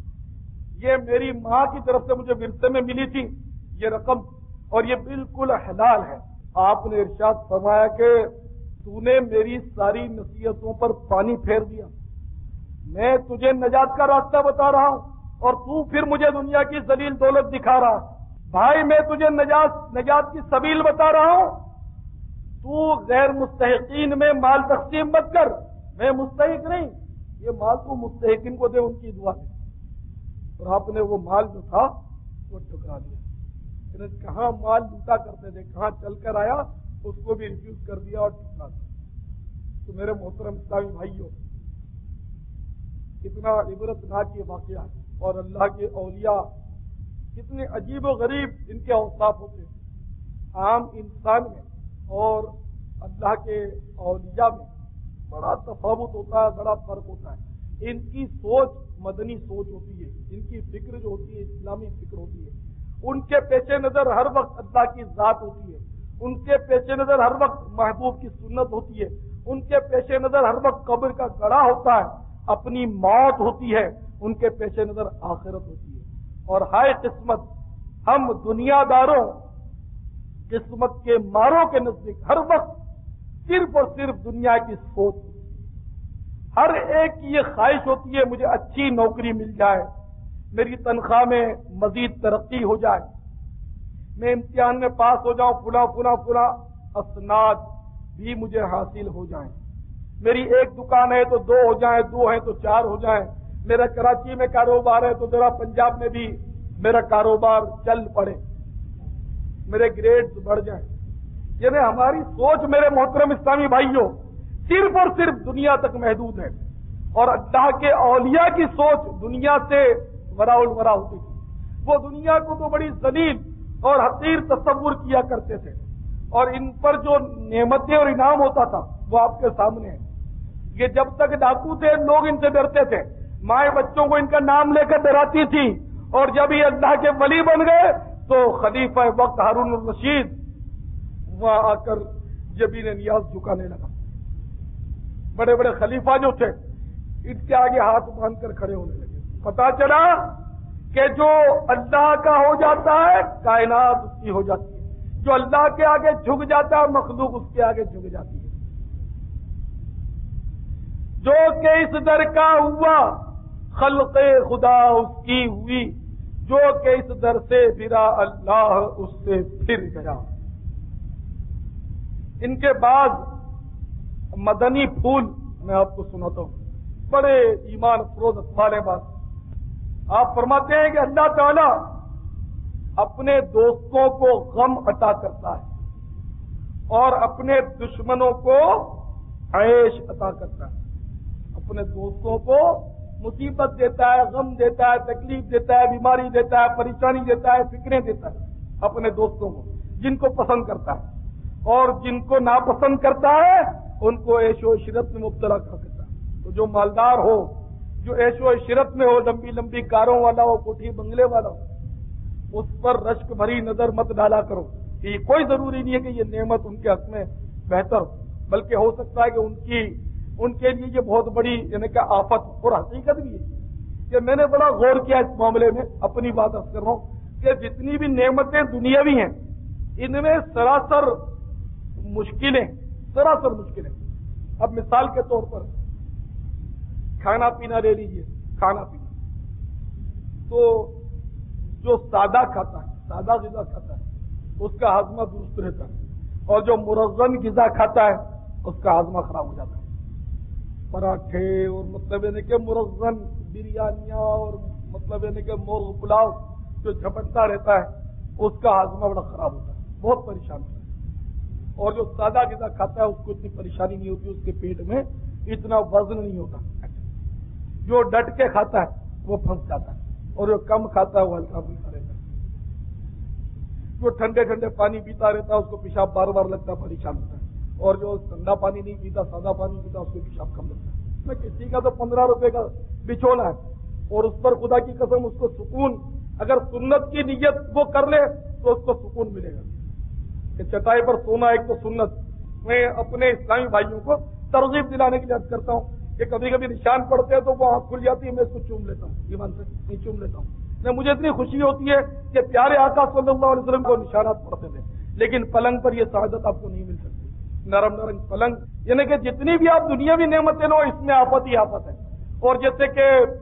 یہ میری ماں کی طرف سے مجھے ورثے میں ملی تھی یہ رقم، اور یہ بالکل حلال ہے۔ آپ نے ارشاد فرمایا کہ تو نے میری ساری نصیحتوں پر پانی پھیر دیا، میں تجھے نجات کا راستہ بتا رہا ہوں اور تو پھر مجھے دنیا کی ذلیل دولت دکھا رہا ہے۔ بھائی میں تجھے نجات نجات کی سبیل بتا رہا ہوں، تو غیر مستحقین میں مال تقسیم مت کر، میں مستحق نہیں، یہ مال تو مستحقین کو دے ان کی دعا سے، اور آپ نے وہ مال جو تھا وہ ٹھکرا دیا۔ کہاں مال لوٹا کرتے تھے، کہاں چل کر آیا اس کو بھی ریفیوز کر دیا اور ٹھکرا دیا۔ تو میرے محترم اسلامی بھائیوں، کتنا عبرتناک یہ واقعہ ہے، اور اللہ کے اولیاء کتنے عجیب و غریب ان کے اوصاف ہوتے ہیں۔ عام انسان میں اور اللہ کے اولیاء میں بڑا تفاوت ہوتا ہے، بڑا فرق ہوتا ہے۔ ان کی سوچ مدنی سوچ ہوتی ہے، ان کی فکر جو ہوتی ہے اسلامی فکر ہوتی ہے۔ ان کے پیش نظر ہر وقت اللہ کی ذات ہوتی ہے، ان کے پیش نظر ہر وقت محبوب کی سنت ہوتی ہے، ان کے پیش نظر ہر وقت قبر کا گڑھا ہوتا ہے، اپنی موت ہوتی ہے، ان کے پیش نظر آخرت ہوتی ہے۔ اور ہائے قسمت، ہم دنیا داروں قسمت کے ماروں کے نزدیک ہر وقت صرف اور صرف دنیا کی سوچ، ہر ایک کی یہ خواہش ہوتی ہے مجھے اچھی نوکری مل جائے، میری تنخواہ میں مزید ترقی ہو جائے، میں امتحان میں پاس ہو جاؤں، پورا پورا پورا اسناد بھی مجھے حاصل ہو جائیں، میری ایک دکان ہے تو دو ہو جائیں، دو ہیں تو چار ہو جائیں، میرا کراچی میں کاروبار ہے تو ذرا پنجاب میں بھی میرا کاروبار چل پڑے، میرے گریڈز بڑھ جائیں۔ یعنی ہماری سوچ میرے محترم اسلامی بھائیوں صرف اور صرف دنیا تک محدود ہے، اور اللہ کے اولیاء کی سوچ دنیا سے وراء الورا ہوتی تھی۔ وہ دنیا کو تو بڑی ذلیل اور حقیر تصور کیا کرتے تھے، اور ان پر جو نعمتیں اور انعام ہوتا تھا وہ آپ کے سامنے ہے۔ یہ جب تک ڈاکو تھے لوگ ان سے ڈرتے تھے، مائیں بچوں کو ان کا نام لے کر ڈراتی تھی، اور جب یہ اللہ کے ولی بن گئے تو خلیفہ وقت ہارون الرشید وہاں آ کر جبین نیاز جھکانے لگا۔ بڑے بڑے خلیفہ جو تھے ان کے آگے ہاتھ باندھ کر کھڑے ہونے لگے۔ پتا چلا کہ جو اللہ کا ہو جاتا ہے کائنات اس کی ہو جاتی ہے، جو اللہ کے آگے جھک جاتا ہے مخلوق اس کے آگے جھک جاتی ہے۔ جو کہ اس در کا ہوا خلق خدا اس کی ہوئی، جو کہ اس در سے پھرا اللہ اس سے پھر گیا۔ ان کے بعد مدنی پھول میں آپ کو سناتا ہوں، بڑے ایمان افروز اقوال بات۔ آپ فرماتے ہیں کہ اللہ تعالی اپنے دوستوں کو غم عطا کرتا ہے اور اپنے دشمنوں کو عیش عطا کرتا ہے۔ اپنے دوستوں کو مصیبت دیتا ہے، غم دیتا ہے، تکلیف دیتا ہے، بیماری دیتا ہے، پریشانی دیتا ہے، فکریں دیتا ہے اپنے دوستوں کو، جن کو پسند کرتا ہے، اور جن کو ناپسند کرتا ہے ان کو عیش و عشرت میں مبتلا کر دیتا ہے۔ تو جو مالدار ہو، جو عیش و عشرت میں ہو، لمبی لمبی کاروں والا ہو، کوٹھی بنگلے والا ہو، اس پر رشک بھری نظر مت ڈالا کرو کہ یہ کوئی ضروری نہیں ہے کہ یہ نعمت ان کے حق میں بہتر ہو، بلکہ ہو سکتا ہے کہ ان کی ان کے لیے یہ بہت بڑی یعنی کہ آفت اور حقیقت بھی ہے کہ میں نے بڑا غور کیا اس معاملے میں، اپنی بات عرض کر رہا ہوں کہ جتنی بھی نعمتیں دنیاوی ہیں ان میں سراسر مشکلیں سراسر مشکلیں اب مثال کے طور پر کھانا پینا لے لیجیے، کھانا پینا تو جو سادہ کھاتا ہے، سادہ غذا کھاتا ہے اس کا ہاضمہ درست رہتا ہے، اور جو مرغن غذا کھاتا ہے اس کا ہاضمہ خراب ہو جاتا ہے۔ پراٹھے اور مطلب یعنی کہ مرغن بریانیاں اور مطلب یعنی کہ مرغ پلاؤ جو جھپٹتا رہتا ہے اس کا ہاضمہ بڑا خراب ہوتا ہے، بہت پریشان ہوتا ہے۔ اور جو سادہ غذا کھاتا ہے اس کو اتنی پریشانی نہیں ہوتی، اس کے پیٹ میں اتنا وزن نہیں ہوتا۔ جو ڈٹ کے کھاتا ہے وہ پھنس جاتا ہے، اور جو کم کھاتا ہے وہ ہلکا پھلکا رہتا ہے۔ جو ٹھنڈے ٹھنڈے پانی پیتا رہتا ہے اس کو پیشاب بار بار لگتا ہے، پریشان ہوتا ہے، اور جو ٹھنڈا پانی نہیں پیتا، سادہ پانی پیتا اس کو پیشاب کم لگتا ہے۔ میں کسی کا تو پندرہ روپے کا بچھونا ہے اور اس پر خدا کی قسم اس کو سکون، اگر سنت کی نیت وہ کر لے تو اس کو سکون ملے گا کہ چٹائی پر سونا ایک تو سنت۔ میں اپنے اسلامی بھائیوں کو ترغیب دلانے کے لیے عرض کرتا ہوں کہ کبھی کبھی نشان پڑتے ہیں تو وہ آنکھ کھل جاتی ہے، میں اس کو چوم لیتا ہوں، ایمان سے نہیں چوم لیتا ہوں۔ میں مجھے اتنی خوشی ہوتی ہے کہ پیارے آقا صلی اللہ علیہ وسلم کو نشانات پڑتے تھے، لیکن پلنگ پر یہ سعادت آپ کو نہیں مل سکتی۔ نرم نرم پلنگ یعنی کہ جتنی بھی آپ دنیاوی نعمتیں لو اس میں آفت ہی آفت ہے۔ اور جیسے کہ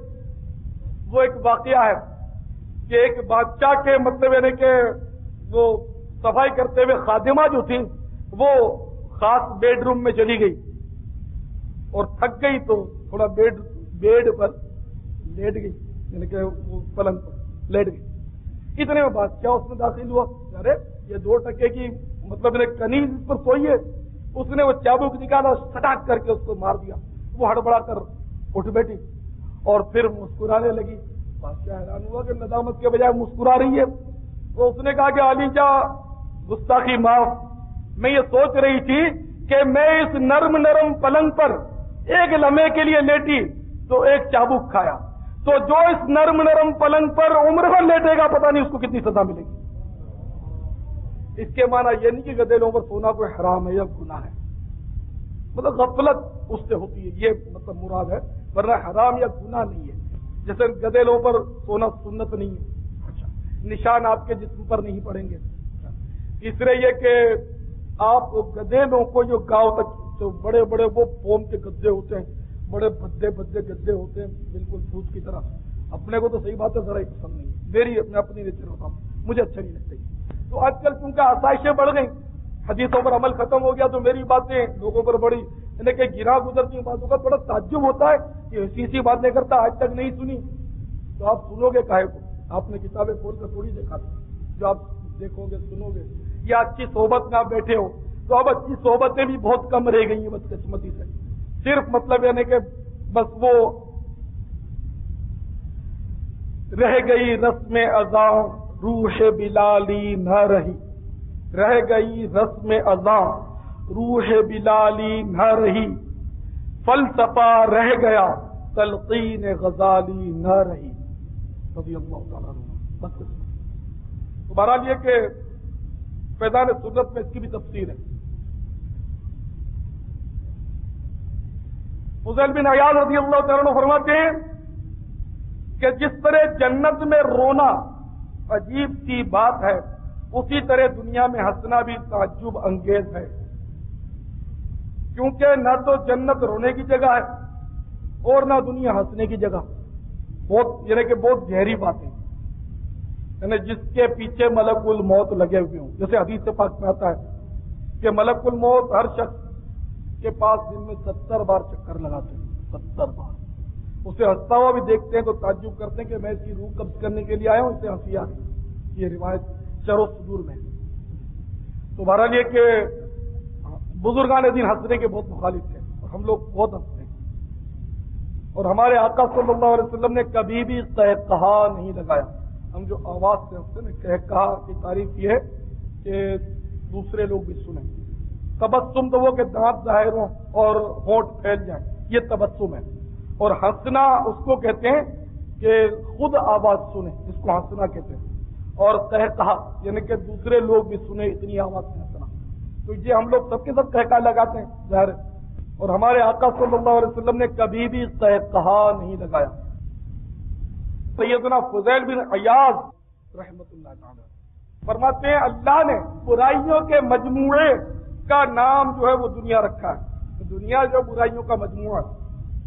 وہ ایک واقعہ ہے کہ ایک بادشاہ کے مطلب یعنی کہ وہ صفائی کرتے ہوئے خادمہ جو تھی وہ خاص بیڈ روم میں چلی گئی اور تھک گئی تو تھوڑا بیڈ بیڈ پر لیٹ گئی، یعنی کہ وہ پلنگ پر لیٹ گئی۔ اتنے میں بادشاہ اس میں داخل ہوا، ارے یہ دو ٹکے کی مطلب کنیز پر سوئی ہے، اس نے وہ چابک نکالا، سٹاک کر کے اس کو مار دیا، وہ ہڑبڑا کر اٹھ بیٹھی اور پھر مسکرانے لگی۔ بادشاہ حیران ہوا کہ ندامت کے بجائے مسکرا رہی ہے، تو اس نے کہا کہ علیجا گستاخی معاف، میں یہ سوچ رہی تھی کہ میں اس نرم نرم پلنگ پر ایک لمحے کے لیے لیٹی تو ایک چابک کھایا، تو جو اس نرم نرم پلنگ پر عمر بھر لیٹے گا پتہ نہیں اس کو کتنی سزا ملے گی۔ اس کے معنی یہ نہیں کہ گدیلوں پر سونا کوئی حرام ہے یا گناہ ہے، مطلب غفلت اس سے ہوتی ہے، یہ مطلب مراد ہے، ورنہ حرام یا گناہ نہیں ہے۔ جیسے گدیلوں پر سونا سنت نہیں ہے، اچھا نشان آپ کے جسم پر نہیں پڑیں گے۔ تیسرے یہ کہ آپ گدیلوں کو جو گاؤں تک جو بڑے بڑے وہ فوم کے گدے ہوتے ہیں، بڑے بھدے بھدے گدے ہوتے ہیں بالکل پھوس کی طرح، اپنے کو تو صحیح بات ہے ذرا ہی پسند نہیں، میری میں اپنی نیچر ہوتا ہوں، مجھے اچھا نہیں لگتا۔ تو آج کل چونکہ آسائشیں بڑھ گئیں، حدیثوں پر عمل ختم ہو گیا، تو میری باتیں لوگوں پر بڑی یعنی کہ گرا گزرتی باتوں کا بڑا تعجب ہوتا ہے کہ ایسی ایسی باتیں کرتا آج تک نہیں سنی، تو آپ سنو گے کاہے کو؟ آپ نے کتابیں کھول کر تھوڑی دیکھا تھا، جو آپ دیکھو گے سنو گے، یا اچھی صحبت میں آپ بیٹھے ہو تو اب اچھی صحبتیں بھی بہت کم رہ گئی ہیں بدقسمتی سے، صرف مطلب یعنی کہ بس وہ رہ گئی رسم اذاں روح بلالی نہ رہی، رہ گئی رسم اذاں روح بلالی نہ رہی، فلسفہ رہ گیا تلقین غزالی نہ رہی، رضی اللہ تعالیٰ عنہ۔ بس تو بہرحال یہ کہ فیضان سنت میں اس کی بھی تفسیر ہے۔ فضیل بن عیاض رضی اللہ تعالیٰ عنہ فرماتے ہیں کہ جس طرح جنت میں رونا عجیب سی بات ہے، اسی طرح دنیا میں ہنسنا بھی تعجب انگیز ہے، کیونکہ نہ تو جنت رونے کی جگہ ہے اور نہ دنیا ہنسنے کی جگہ، بہت یعنی کہ بہت گہری باتیں، یعنی جس کے پیچھے ملک الموت لگے ہوئے ہوں، جیسے حدیث پاک میں آتا ہے کہ ملک الموت ہر شخص کے پاس دن میں ستر بار چکر لگاتے ہیں، ستر بار، اسے ہنستا ہوا بھی دیکھتے ہیں تو تعجب کرتے ہیں کہ میں اس کی روح قبض کرنے کے لیے آیا ہوں، اسے ہنسی آ رہی، یہ روایت شرح الصدور میں۔ تو بہرحال یہ کہ بزرگان دین ہنسنے کے بہت مخالف تھے اور ہم لوگ بہت ہنستے ہیں، اور ہمارے آقا صلی اللہ علیہ وسلم نے کبھی بھی قہقہا نہیں لگایا۔ ہم جو آواز سے ہنستے ہیں قہقہا کی تعریف یہ ہے کہ دوسرے لوگ بھی سنیں، تبسم تو وہ کہ دانت ظاہر ہوں اور ہونٹ پھیل جائیں، یہ تبسم ہے، اور ہنسنا اس کو کہتے ہیں کہ خود آواز سنیں، جس کو ہنسنا کہتے ہیں، اور قہقہا یعنی کہ دوسرے لوگ بھی سنیں اتنی آواز سے ہنسنا، تو یہ ہم لوگ سب کے سب قہقہا لگاتے ہیں ظاہر، اور ہمارے آقا صلی اللہ علیہ وسلم نے کبھی بھی قہقہا نہیں لگایا۔ سیدنا فضیل بن عیاض رحمۃ اللہ تعالی فرماتے ہیں اللہ نے برائیوں کے مجموعے کا نام جو ہے وہ دنیا رکھا ہے، دنیا جو برائیوں کا مجموعہ ہے۔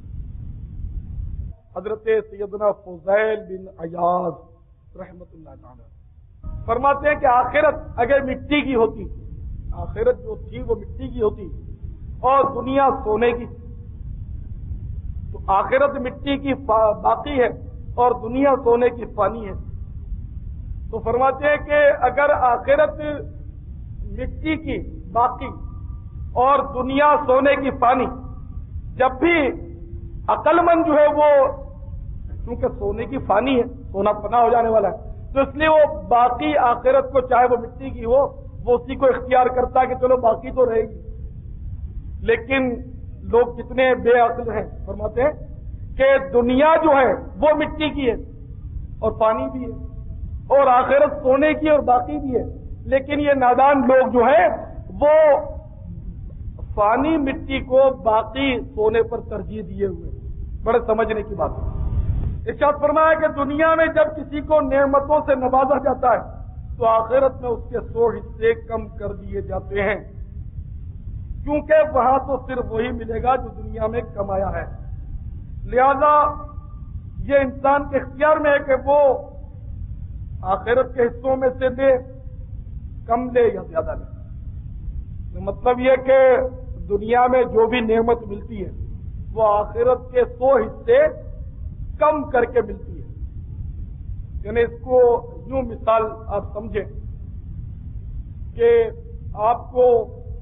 حضرت سیدنا فضیل بن عیاض رحمۃ اللہ تعالی فرماتے ہیں کہ آخرت اگر مٹی کی ہوتی، آخرت جو تھی وہ مٹی کی ہوتی اور دنیا سونے کی، تو آخرت مٹی کی باقی ہے اور دنیا سونے کی فانی ہے۔ تو فرماتے ہیں کہ اگر آخرت مٹی کی باقی اور دنیا سونے کی فانی، جب بھی عقل مند جو ہے وہ کیونکہ سونے کی فانی ہے، سونا فنا ہو جانے والا ہے، تو اس لیے وہ باقی آخرت کو چاہے وہ مٹی کی ہو وہ اسی کو اختیار کرتا ہے کہ چلو باقی تو رہے گی۔ لیکن لوگ کتنے بے عقل ہیں، فرماتے ہیں کہ دنیا جو ہے وہ مٹی کی ہے اور پانی بھی ہے، اور آخرت سونے کی اور باقی بھی ہے، لیکن یہ نادان لوگ جو ہیں وہ فانی مٹی کو باقی سونے پر ترجیح دیے ہوئے، بڑے سمجھنے کی بات ہے۔ ارشاد فرمایا کہ دنیا میں جب کسی کو نعمتوں سے نوازا جاتا ہے تو آخرت میں اس کے سو حصے کم کر دیے جاتے ہیں، کیونکہ وہاں تو صرف وہی ملے گا جو دنیا میں کمایا ہے۔ لہذا یہ انسان کے اختیار میں ہے کہ وہ آخرت کے حصوں میں سے دے، کم لے یا زیادہ لے۔ مطلب یہ کہ دنیا میں جو بھی نعمت ملتی ہے وہ آخرت کے سو حصے کم کر کے ملتی ہے. یعنی اس کو یوں مثال آپ سمجھیں کہ آپ کو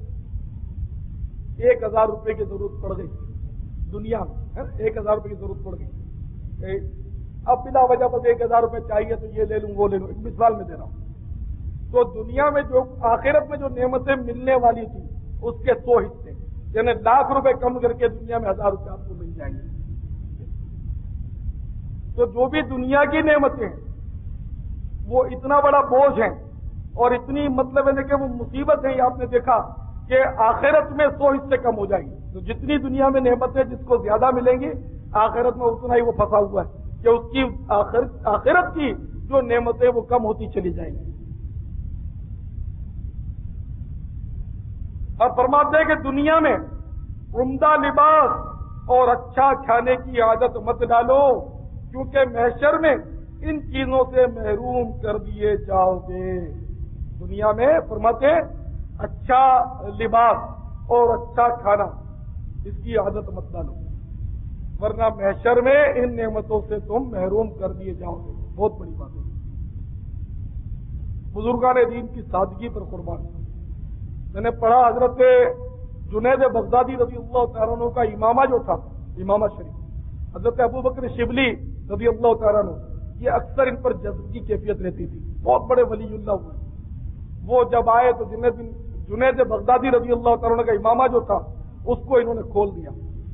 ایک ہزار روپے کی ضرورت پڑ گئی دنیا میں، ایک ہزار روپے کی ضرورت پڑ گئی. اب بلا وجہ بس ایک ہزار روپے چاہیے تو یہ لے لوں وہ لے لوں، ایک مثال میں دے رہا ہوں. تو دنیا میں جو آخرت میں جو نعمتیں ملنے والی تھی اس کے سو حصے، یعنی لاکھ روپے کم کر کے دنیا میں ہزار روپے آپ کو مل جائیں گے. تو جو بھی دنیا کی نعمتیں ہیں وہ اتنا بڑا بوجھ ہیں اور اتنی مطلب ہے کہ وہ مصیبت ہے. آپ نے دیکھا کہ آخرت میں سو حصے کم ہو جائیں گی. تو جتنی دنیا میں نعمتیں جس کو زیادہ ملیں گی آخرت میں اتنا ہی وہ پھنسا ہوا ہے کہ اس کی آخرت کی جو نعمتیں وہ کم ہوتی چلی جائیں گی. اور فرماتے ہیں کہ دنیا میں عمدہ لباس اور اچھا کھانے کی عادت مت ڈالو کیونکہ محشر میں ان چیزوں سے محروم کر دیے جاؤ گے. دنیا میں فرماتے ہیں اچھا لباس اور اچھا کھانا اس کی عادت مت ڈالو ورنہ محشر میں ان نعمتوں سے تم محروم کر دیے جاؤ گے. بہت بڑی بات ہے. بزرگان دین کی سادگی پر قربان. میں نے پڑھا حضرت جنید بغدادی رضی اللہ تعالیٰ عنہ کا امامہ جو تھا، امامہ شریف، حضرت ابو بکر شبلی رضی اللہ تعالیٰ عنہ، یہ اکثر ان پر جذب کی کیفیت رہتی تھی. بہت بڑے ولی اللہ ہوئے. وہ جب آئے تو جنید جنید بغدادی رضی اللہ تعالیٰ عنہ کا امامہ جو تھا اس کو انہوں نے کھول دیا.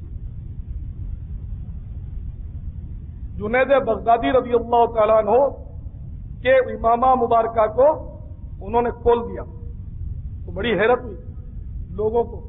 جنید بغدادی رضی اللہ تعالیٰ عنہ کے امامہ مبارکہ کو انہوں نے کھول دیا. تو بڑی حیرت ہوئی لوگوں کو.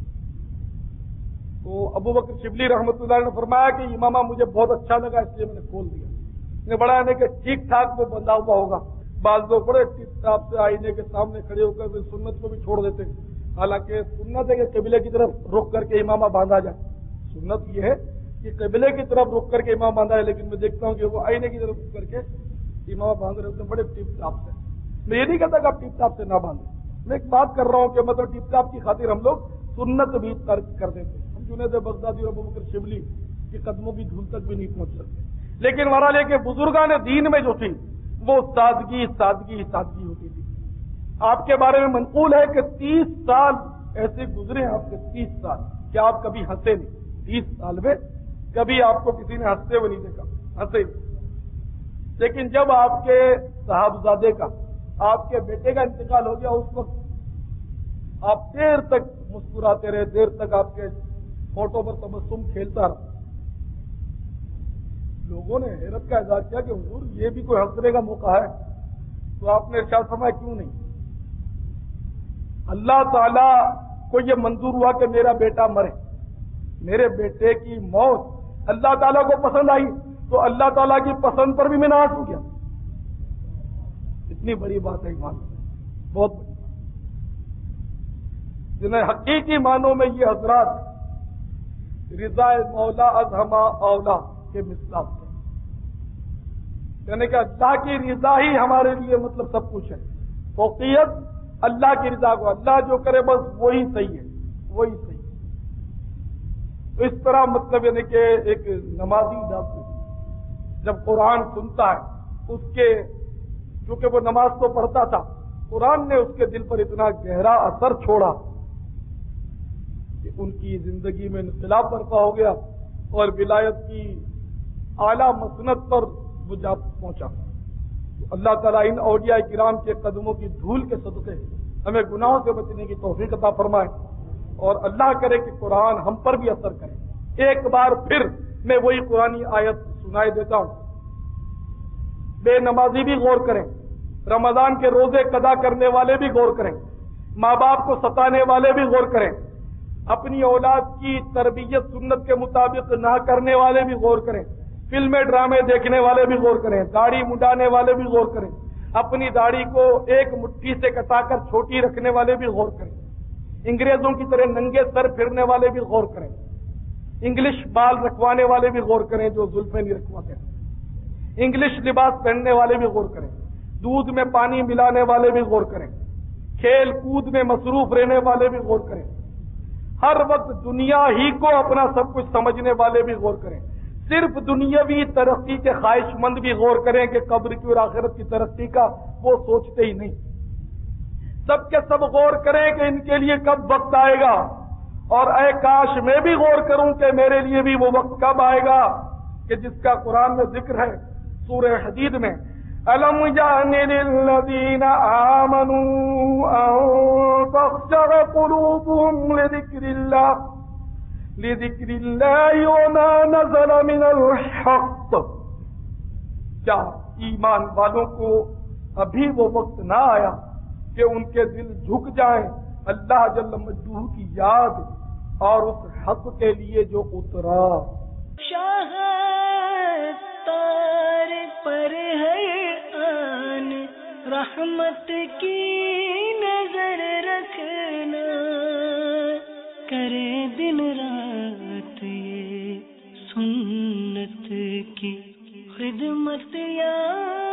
تو ابو بکر شبلی رحمۃ اللہ نے فرمایا کہ امامہ مجھے بہت اچھا لگا اس لیے میں نے کھول دیا. نے بڑا ہے کہ ٹھیک ٹھاک وہ بندہ ہوا ہوگا. بعض لوگ بڑے ٹھیک ٹھاک سے آئینے کے سامنے کھڑے ہو کر سنت کو بھی چھوڑ دیتے. حالانکہ سنت ہے کہ قبلے کی طرف رخ کر کے امامہ باندھا جائے. سنت یہ ہے کہ قبلے کی طرف رخ کر کے امام باندھا ہے، لیکن میں دیکھتا ہوں کہ وہ آئینے کی طرف رخ کر کے امامہ باندھ رہے ہوتے ہیں بڑے ٹیپ ٹاپ سے. میں یہ نہیں کہتا کہ آپ ٹیپ ٹاپ سے نہ باندھیں. میں ایک بات کر رہا ہوں کہ مطلب ٹیپ ٹاپ کی خاطر ہم لوگ سنت بھی ترک کر دیتے. ہم جنید بغدادی اور ابو بکر شبلی کے قدموں کی دھول تک بھی نہیں پہنچ سکتے. لیکن بہرحال کے بزرگان دین میں جو تھی وہ سادگی سادگی سادگی ہوتی تھی. آپ کے بارے میں منقول ہے کہ تیس سال ایسے گزرے ہیں آپ کے، تیس سال کہ آپ کبھی ہنسے نہیں. تیس سال میں کبھی آپ کو کسی نے ہنستے ہوئے نہیں دیکھا، ہنسے. لیکن جب آپ کے صاحبزادے کا، آپ کے بیٹے کا انتقال ہو گیا اس وقت آپ دیر تک مسکراتے رہے، دیر تک آپ کے فوٹو پر تبسم کھیلتا رہا. لوگوں نے حیرت کا اظہار کیا کہ حضور یہ بھی کوئی ہنسنے کا موقع ہے؟ تو آپ نے ارشاد فرمایا کیوں نہیں. اللہ تعالیٰ کو یہ منظور ہوا کہ میرا بیٹا مرے، میرے بیٹے کی موت اللہ تعالیٰ کو پسند آئی تو اللہ تعالیٰ کی پسند پر بھی میں ناراض ہو گیا. اتنی بڑی بات ہے ایمان، بہت بڑی بات. جنہیں حقیقی معنوں میں یہ حضرات رضا مولا از ہما اولا کے مصداق ہیں. یعنی کہ اللہ کی رضا ہی ہمارے لیے مطلب سب کچھ ہے. فوقیت اللہ کی رضا کو، اللہ جو کرے بس وہی صحیح ہے، وہی صحیح ہے. تو اس طرح مطلب یعنی کہ ایک نمازی ڈاکو جب قرآن سنتا ہے، اس کے چونکہ وہ نماز تو پڑھتا تھا، قرآن نے اس کے دل پر اتنا گہرا اثر چھوڑا کہ ان کی زندگی میں انقلاب برپا ہو گیا اور ولایت کی اعلیٰ مسند پر وہ جا پہنچا. اللہ تعالیٰ ان اولیاء کرام کے قدموں کی دھول کے صدقے ہمیں گناہوں سے بچنے کی توفیق عطا فرمائے اور اللہ کرے کہ قرآن ہم پر بھی اثر کرے. ایک بار پھر میں وہی قرآنی آیت سنائی دیتا ہوں. بے نمازی بھی غور کریں، رمضان کے روزے قضا کرنے والے بھی غور کریں، ماں باپ کو ستانے والے بھی غور کریں، اپنی اولاد کی تربیت سنت کے مطابق نہ کرنے والے بھی غور کریں، فلمیں ڈرامے دیکھنے والے بھی غور کریں، داڑھی منڈانے والے بھی غور کریں، اپنی داڑھی کو ایک مٹھی سے کٹا کر چھوٹی رکھنے والے بھی غور کریں، انگریزوں کی طرح ننگے سر پھرنے والے بھی غور کریں، انگلش بال رکھوانے والے بھی غور کریں جو زلفیں نہیں رکھواتے ہیں، انگلش لباس پہننے والے بھی غور کریں، دودھ میں پانی ملانے والے بھی غور کریں، کھیل کود میں مصروف رہنے والے بھی غور کریں، ہر وقت دنیا ہی کو اپنا سب کچھ سمجھنے والے بھی غور کریں، صرف دنیاوی ترقی کے خواہش مند بھی غور کریں کہ قبر کی اور آخرت کی ترقی کا وہ سوچتے ہی نہیں۔ سب کے سب غور کریں کہ ان کے لیے کب وقت آئے گا، اور اے کاش میں بھی غور کروں کہ میرے لیے بھی وہ وقت کب آئے گا کہ جس کا قرآن میں ذکر ہے سورہ حدید میں، أَلَمْ يَعْنِ لِلَّذِينَ آمَنُوا أَن تَخْشَعَ قُلُوبُهُمْ لِذِكْرِ اللَّهِ لِذِكْرِ اللَّهِ وَمَا نَزَلَ مِنَ الْحَقِّ۔ کیا ایمان والوں کو ابھی وہ وقت نہ آیا کہ ان کے دل جھک جائیں اللہ جل مجدہ کی یاد اور اس حق کے لیے جو اترا؟
شاہ تار پر ہے آن رحمت کی نظر رکھنا، کرے دن رات یہ سنت کی خدمت یا